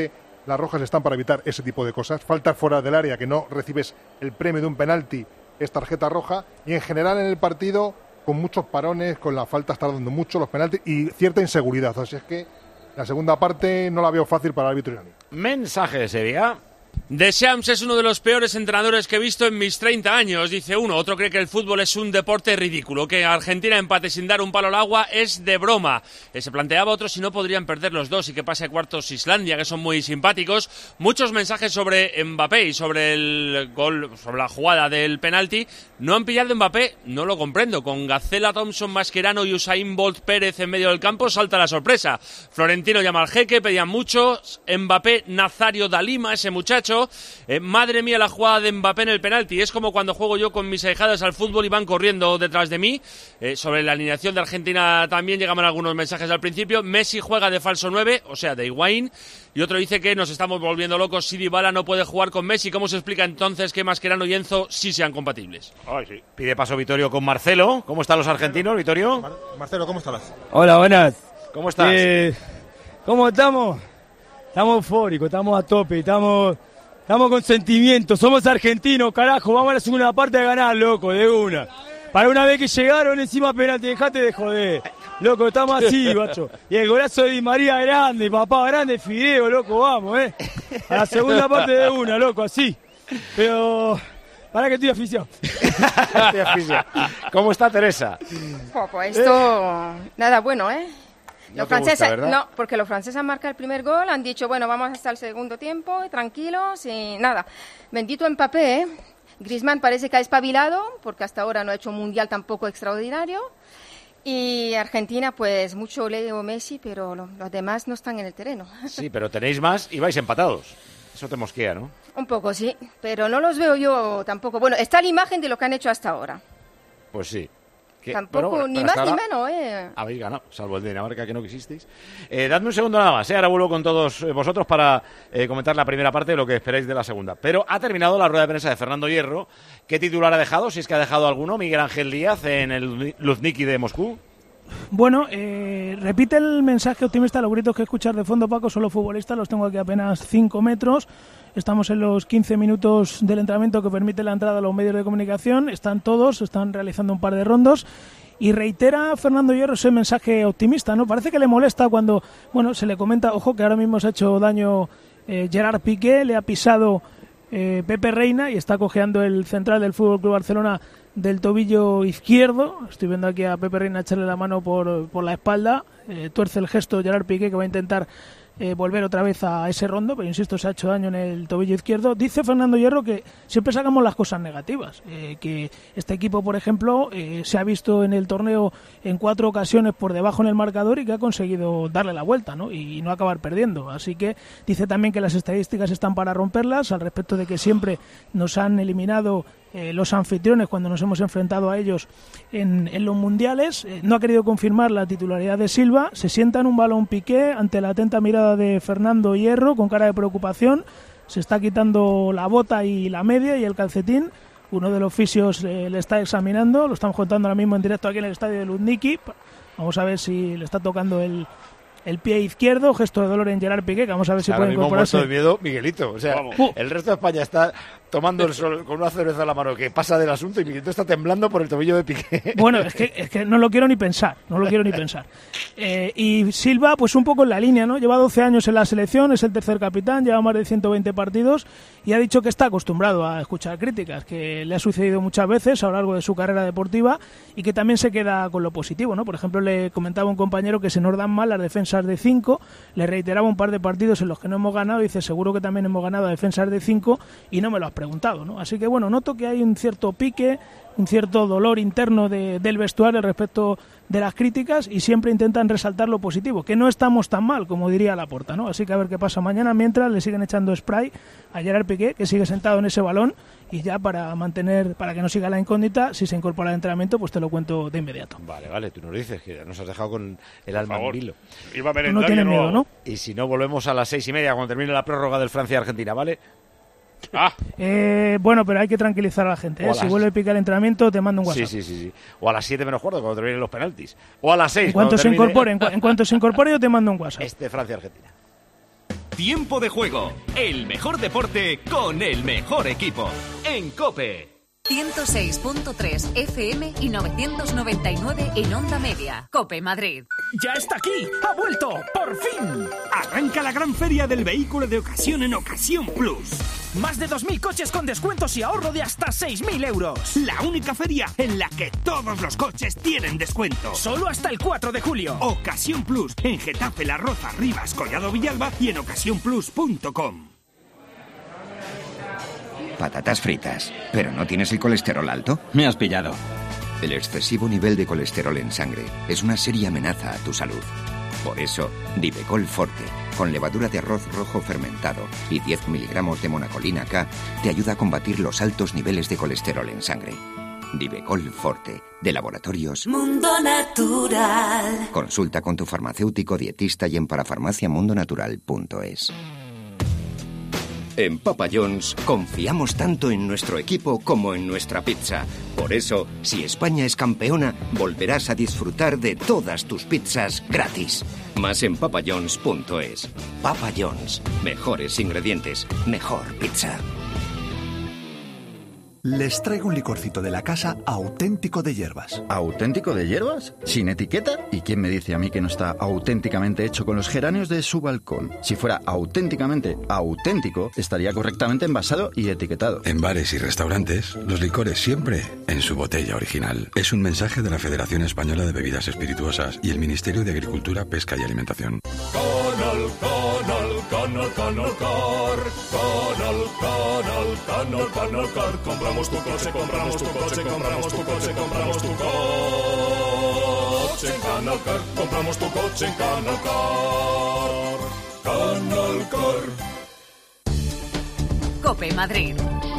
las rojas están para evitar ese tipo de cosas. Faltas fuera del área, que no recibes el premio de un penalti, es tarjeta roja. Y en general en el partido, con muchos parones, con las faltas tardando mucho, los penaltis y cierta inseguridad. Así es que la segunda parte no la veo fácil para el árbitro iraní. Mensaje de Sevilla. Deschamps es uno de los peores entrenadores que he visto en mis treinta años, dice uno. Otro cree que el fútbol es un deporte ridículo, que Argentina empate sin dar un palo al agua es de broma. Se planteaba otro si no podrían perder los dos y que pase a cuartos Islandia, que son muy simpáticos. Muchos mensajes sobre Mbappé y sobre el gol, sobre la jugada del penalti. No han pillado Mbappé, no lo comprendo. Con Gacela, Thompson, Mascherano y Usain Bolt Pérez en medio del campo salta la sorpresa. Florentino llama al jeque, pedían mucho. Mbappé, Nazario da Lima, ese muchacho. Eh, madre mía la jugada de Mbappé en el penalti. Es como cuando juego yo con mis ahijadas al fútbol y van corriendo detrás de mí. Eh, sobre la alineación de Argentina también llegaban algunos mensajes al principio. Messi juega de falso nueve, o sea, de Higuaín. Y otro dice que nos estamos volviendo locos si Dybala no puede jugar con Messi. ¿Cómo se explica entonces que Mascherano y Enzo sí sean compatibles? Ay, sí. Pide paso Vittorio con Marcelo. ¿Cómo están los argentinos, Vittorio? Mar- Marcelo, ¿cómo estás? Hola, buenas. ¿Cómo estás? Eh, ¿Cómo estamos? Estamos eufóricos, estamos a tope, estamos... Estamos con sentimientos, somos argentinos, carajo, vamos a la segunda parte a ganar, loco, de una. Para una vez que llegaron encima penalti, dejate de joder. Loco, estamos así, macho. Y el golazo de Di María grande, papá, grande, Fideo, loco, vamos, eh. A la segunda parte de una, loco, así. Pero... para que estoy aficionado. Estoy aficionado. ¿Cómo está Teresa? Oh, pues esto... nada bueno, ¿eh? No Los te gusta, franceses, ¿verdad? no, porque los franceses han marcado el primer gol, han dicho, bueno, vamos hasta el segundo tiempo, tranquilos, y nada. Bendito Mbappé, ¿eh? Griezmann parece que ha espabilado, porque hasta ahora no ha hecho un mundial tampoco extraordinario. Y Argentina, pues mucho Leo Messi, pero lo, los demás no están en el terreno. Sí, pero tenéis más y vais empatados. Eso te mosquea, ¿no? Un poco, sí, pero no los veo yo tampoco. Bueno, está la imagen de lo que han hecho hasta ahora. Pues sí. Que, Tampoco, bueno, ni pero más hasta ni ahora menos, ¿eh? Habéis ganado, salvo el de Dinamarca que no quisisteis. Eh, dadme un segundo nada más, ¿eh? Ahora vuelvo con todos eh, vosotros para eh, comentar la primera parte de lo que esperáis de la segunda. Pero ha terminado la rueda de prensa de Fernando Hierro. ¿Qué titular ha dejado? Si es que ha dejado alguno, Miguel Ángel Díaz en el Luzhniki de Moscú. Bueno, eh, repite el mensaje optimista. Los gritos que escuchas de fondo, Paco, son los futbolistas. Los tengo aquí a apenas cinco metros. Estamos en los quince minutos del entrenamiento que permite la entrada a los medios de comunicación. Están todos, están realizando un par de rondos. Y reitera Fernando Hierro ese mensaje optimista, ¿no? Parece que le molesta cuando, bueno, se le comenta, ojo, que ahora mismo se ha hecho daño eh, Gerard Piqué, le ha pisado eh, Pepe Reina y está cojeando el central del F C Barcelona del tobillo izquierdo. Estoy viendo aquí a Pepe Reina echarle la mano por, por la espalda. Eh, tuerce el gesto Gerard Piqué, que va a intentar eh, volver otra vez a ese rondo, pero insisto, se ha hecho daño en el tobillo izquierdo. Dice Fernando Hierro que siempre sacamos las cosas negativas, eh, que este equipo, por ejemplo, eh, se ha visto en el torneo en cuatro ocasiones por debajo en el marcador y que ha conseguido darle la vuelta, ¿no? Y no acabar perdiendo. Así que dice también que las estadísticas están para romperlas, al respecto de que siempre nos han eliminado Eh, los anfitriones cuando nos hemos enfrentado a ellos en, en los mundiales. Eh, no ha querido confirmar la titularidad de Silva. Se sienta en un balón Piqué ante la atenta mirada de Fernando Hierro con cara de preocupación. Se está quitando la bota y la media y el calcetín. Uno de los fisios eh, le está examinando. Lo estamos contando ahora mismo en directo aquí en el estadio de Luzhniki. Vamos a ver si le está tocando el el pie izquierdo, gesto de dolor en Gerard Piqué, que vamos a ver si Ahora puede mismo incorporarse. muerto de miedo Miguelito, o sea, Uh. el resto de España está tomando el sol con una cerveza en la mano que pasa del asunto y Miguelito está temblando por el tobillo de Piqué. Bueno, es que, es que no lo quiero ni pensar, no lo quiero ni pensar. Eh, y Silva, pues un poco en la línea, ¿no? Lleva doce años en la selección, es el tercer capitán, lleva más de ciento veinte partidos y ha dicho que está acostumbrado a escuchar críticas, que le ha sucedido muchas veces a lo largo de su carrera deportiva y que también se queda con lo positivo, ¿no? Por ejemplo, le comentaba un compañero que se nos dan mal las defensas de cinco, le reiteraba un par de partidos en los que no hemos ganado y dice, seguro que también hemos ganado a defensas de cinco y no me lo has preguntado, ¿no? Así que bueno, noto que hay un cierto pique, un cierto dolor interno de, del vestuario respecto de las críticas y siempre intentan resaltar lo positivo, que no estamos tan mal, como diría Laporta, ¿no? Así que a ver qué pasa mañana, mientras le siguen echando spray a Gerard Piqué, que sigue sentado en ese balón, y ya para mantener, para que no siga la incógnita, si se incorpora al entrenamiento, pues te lo cuento de inmediato. Vale, vale, tú nos dices que nos has dejado con el alma en vilo. Iba a Tú no tienes miedo, ¿no? Y si no, volvemos a las seis y media cuando termine la prórroga del Francia-Argentina, ¿vale? Ah. Eh, bueno, pero hay que tranquilizar a la gente, ¿eh? O a Si las- vuelve a picar el entrenamiento, te mando un WhatsApp. Sí, sí, sí, sí. O a las siete menos cuarto cuando terminen los penaltis. O a las seis En cuanto cuando se termine incorpore, en, cu- en cuanto se incorpore, yo te mando un WhatsApp. este Francia-Argentina. Tiempo de Juego, el mejor deporte con el mejor equipo. En COPE. ciento seis punto tres F M y novecientos noventa y nueve en Onda Media. COPE Madrid. ¡Ya está aquí! ¡Ha vuelto! ¡Por fin! Arranca la gran feria del vehículo de ocasión en Ocasión Plus. Más de dos mil coches con descuentos y ahorro de hasta seis mil euros. La única feria en la que todos los coches tienen descuento. Solo hasta el cuatro de julio. Ocasión Plus. En Getafe, La Roza, Rivas, Collado Villalba y en ocasión plus punto com. Patatas fritas. ¿Pero no tienes el colesterol alto? Me has pillado. El excesivo nivel de colesterol en sangre es una seria amenaza a tu salud. Por eso, Divecol Forte, con levadura de arroz rojo fermentado y diez miligramos de monacolina K, te ayuda a combatir los altos niveles de colesterol en sangre. Divecol Forte, de Laboratorios Mundo Natural. Consulta con tu farmacéutico dietista y en parafarmacia mundo natural punto es. En Papa John's confiamos tanto en nuestro equipo como en nuestra pizza. Por eso, si España es campeona, volverás a disfrutar de todas tus pizzas gratis. Más en papa john's punto es. Papa John's. Mejores ingredientes, mejor pizza. Les traigo un licorcito de la casa auténtico de hierbas. ¿Auténtico de hierbas? ¿Sin etiqueta? ¿Y quién me dice a mí que no está auténticamente hecho con los geranios de su balcón? Si fuera auténticamente auténtico, estaría correctamente envasado y etiquetado. En bares y restaurantes, los licores siempre en su botella original. Es un mensaje de la Federación Española de Bebidas Espirituosas y el Ministerio de Agricultura, Pesca y Alimentación. Conol, Conol, Conol, Conol, Cor. Conol, Conol, Conol, Conol, Cor. Compramos tu coche, compramos tu coche, compramos tu coche, compramos tu coche en Canal Car. Compramos tu coche en Canal Car. Canal Car. COPE Madrid.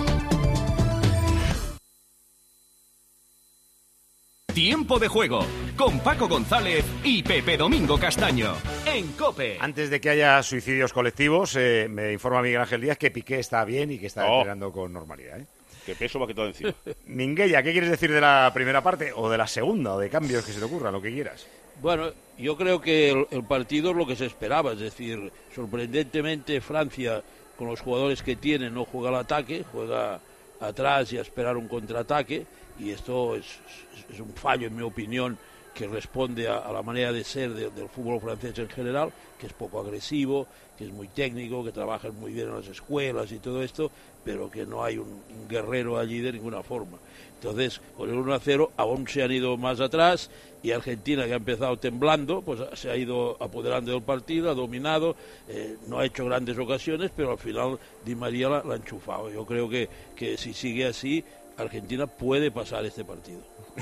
Tiempo de Juego, con Paco González y Pepe Domingo Castaño, en COPE. Antes de que haya suicidios colectivos, eh, me informa Miguel Ángel Díaz que Piqué está bien y que está Oh. entrenando con normalidad, ¿eh? Que peso va que todo encima. Minguella, ¿qué quieres decir de la primera parte o de la segunda o de cambios que se te ocurran, lo que quieras? Bueno, yo creo que el, el partido es lo que se esperaba, es decir, sorprendentemente Francia, con los jugadores que tiene, no juega al ataque, juega atrás y a esperar un contraataque, y esto es, es, es un fallo, en mi opinión, que responde a, a la manera de ser de, del fútbol francés en general, que es poco agresivo, que es muy técnico, que trabaja muy bien en las escuelas y todo esto, pero que no hay un, un guerrero allí de ninguna forma. Entonces, con el uno a cero aún se han ido más atrás, y Argentina, que ha empezado temblando, pues se ha ido apoderando del partido, ha dominado, eh, no ha hecho grandes ocasiones, pero al final Di María la, la ha enchufado. Yo creo que, que si sigue así, Argentina puede pasar este partido.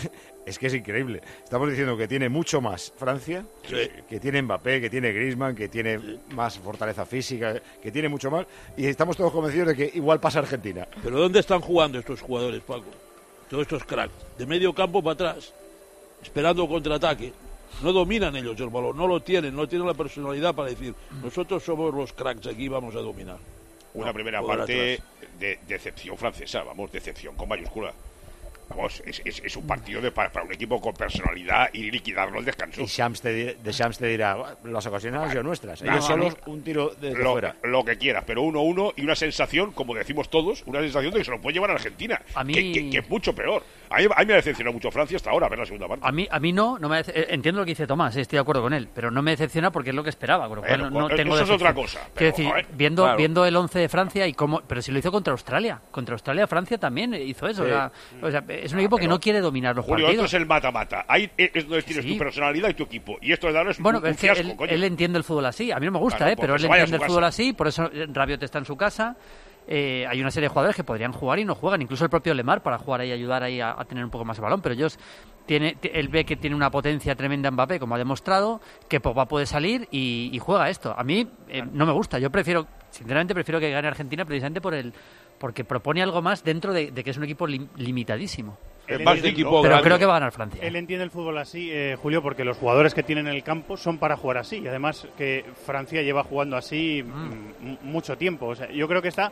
Es que es increíble. Estamos diciendo que tiene mucho más Francia, Sí. que, que tiene Mbappé, que tiene Griezmann, que tiene más fortaleza física, que tiene mucho más, y estamos todos convencidos de que igual pasa Argentina. Pero ¿dónde están jugando estos jugadores, Paco? Todos estos cracks. De medio campo para atrás, esperando contraataque. No dominan ellos el balón, no lo tienen, no tienen la personalidad para decir, nosotros somos los cracks aquí, vamos a dominar. Una No, primera jugar parte atrás. de decepción francesa, vamos, decepción con mayúscula. Vamos, es, es, es un partido de, para, para un equipo con personalidad y liquidarlo al descanso. Y Shams te, di- de Shams te dirá, las ocasiones han sido nuestras. No, Ellos a solos mí- un tiro de lo, fuera. lo que quieras, pero uno uno y una sensación, como decimos todos, una sensación de que se lo puede llevar a Argentina. A mí- que, que- que es mucho peor. A mí, a mí me ha decepcionado mucho Francia hasta ahora, a ver la segunda parte. A mí, a mí no, no me dece- eh, entiendo lo que dice Tomás, eh, estoy de acuerdo con él, pero no me decepciona porque es lo que esperaba. Con lo cual Bueno, no, no pues, tengo eso es decepción. otra cosa, Quiero pero, decir, joder, viendo, claro. viendo el once de Francia y cómo, pero si lo hizo contra Australia, contra Australia Francia también hizo eso. Sí. O sea, o sea, es un equipo que pero, no quiere dominar los Julio, esto partidos. es el mata-mata. Ahí es donde tienes Sí. tu personalidad y tu equipo. Y esto de darles Bueno, un, un es que fiasco, él, coño. él entiende el fútbol así. A mí no me gusta, Claro, eh, pero pues él se vaya a entiende su el fútbol casa. así. Por eso eh, Rabiot está en su casa. Eh, hay una serie de jugadores que podrían jugar y no juegan. Incluso el propio Lemar para jugar ahí y ayudar ahí a, a tener un poco más el balón. Pero ellos tiene, t- él ve que tiene una potencia tremenda en Mbappé, como ha demostrado, que Pogba puede salir y, y juega esto. A mí eh, no me gusta. Yo prefiero, sinceramente, prefiero que gane Argentina precisamente por el porque propone algo más dentro de, de que es un equipo lim- limitadísimo. Él entiende- Pero creo que va a ganar Francia. Él entiende el fútbol así, eh, Julio, porque los jugadores que tienen en el campo son para jugar así. Y además que Francia lleva jugando así mm, mucho tiempo. O sea, yo creo que está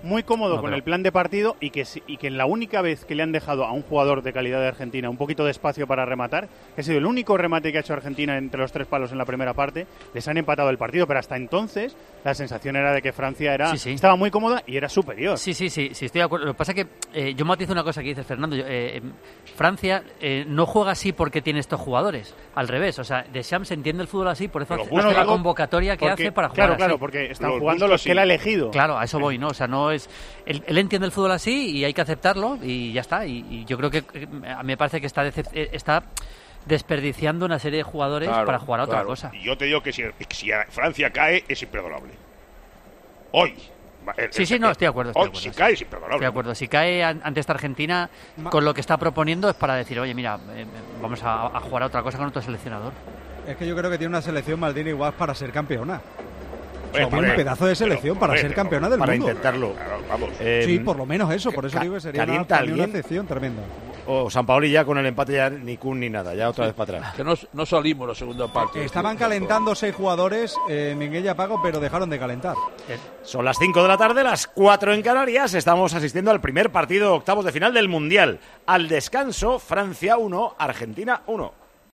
muy cómodo No, con pero- el plan de partido y que, si- y que en la única vez que le han dejado a un jugador de calidad de Argentina un poquito de espacio para rematar, que ha sido el único remate que ha hecho Argentina entre los tres palos en la primera parte, les han empatado el partido, pero hasta entonces la sensación era de que Francia era Sí, sí. estaba muy cómoda y era superior. Sí, sí, sí, sí, estoy de acuerdo. Lo que pasa es que eh, yo matizo una cosa que dice Fernando. Yo, eh, Francia eh, no juega así porque tiene estos jugadores. Al revés, o sea, Deschamps entiende el fútbol así, por eso Pero hace bueno, la digo, convocatoria que porque- hace para jugar claro, así. claro, porque están Los jugando gustos los sí. que él ha elegido. Claro, a eso voy, ¿no? O sea, no es... Él, él entiende el fútbol así y hay que aceptarlo y ya está. Y, y yo creo que eh, a mí me parece que está, decep- eh, está desperdiciando una serie de jugadores Claro, para jugar a otra claro. cosa. Y yo te digo que si, si Francia cae, es imperdonable. Hoy. El- Sí, el- sí, no, estoy de acuerdo. Estoy hoy, de acuerdo, si sí. cae, es imperdonable. Estoy de acuerdo. Si cae an- ante esta Argentina, con lo que está proponiendo es para decir, oye, mira, eh, vamos a, a jugar a otra cosa con otro seleccionador. Es que yo creo que tiene una selección Maldini igual para ser campeona. O sea, Hombre, tiene un hombre, pedazo de selección para hombre, ser pero campeona del para mundo. intentarlo. vamos. Eh, sí, por lo menos eso. Por eso ca- digo que sería una, ¿calienta para mí una alguien? excepción tremenda. O San Paoli ya con el empate ya ni kun ni nada, ya otra vez para atrás. Que no, no salimos la segunda parte. Estaban calentando seis jugadores, eh, Minguella y Paco, pero dejaron de calentar. Son las cinco de la tarde, las cuatro en Canarias. Estamos asistiendo al primer partido octavos de final del Mundial. Al descanso, Francia uno, Argentina uno.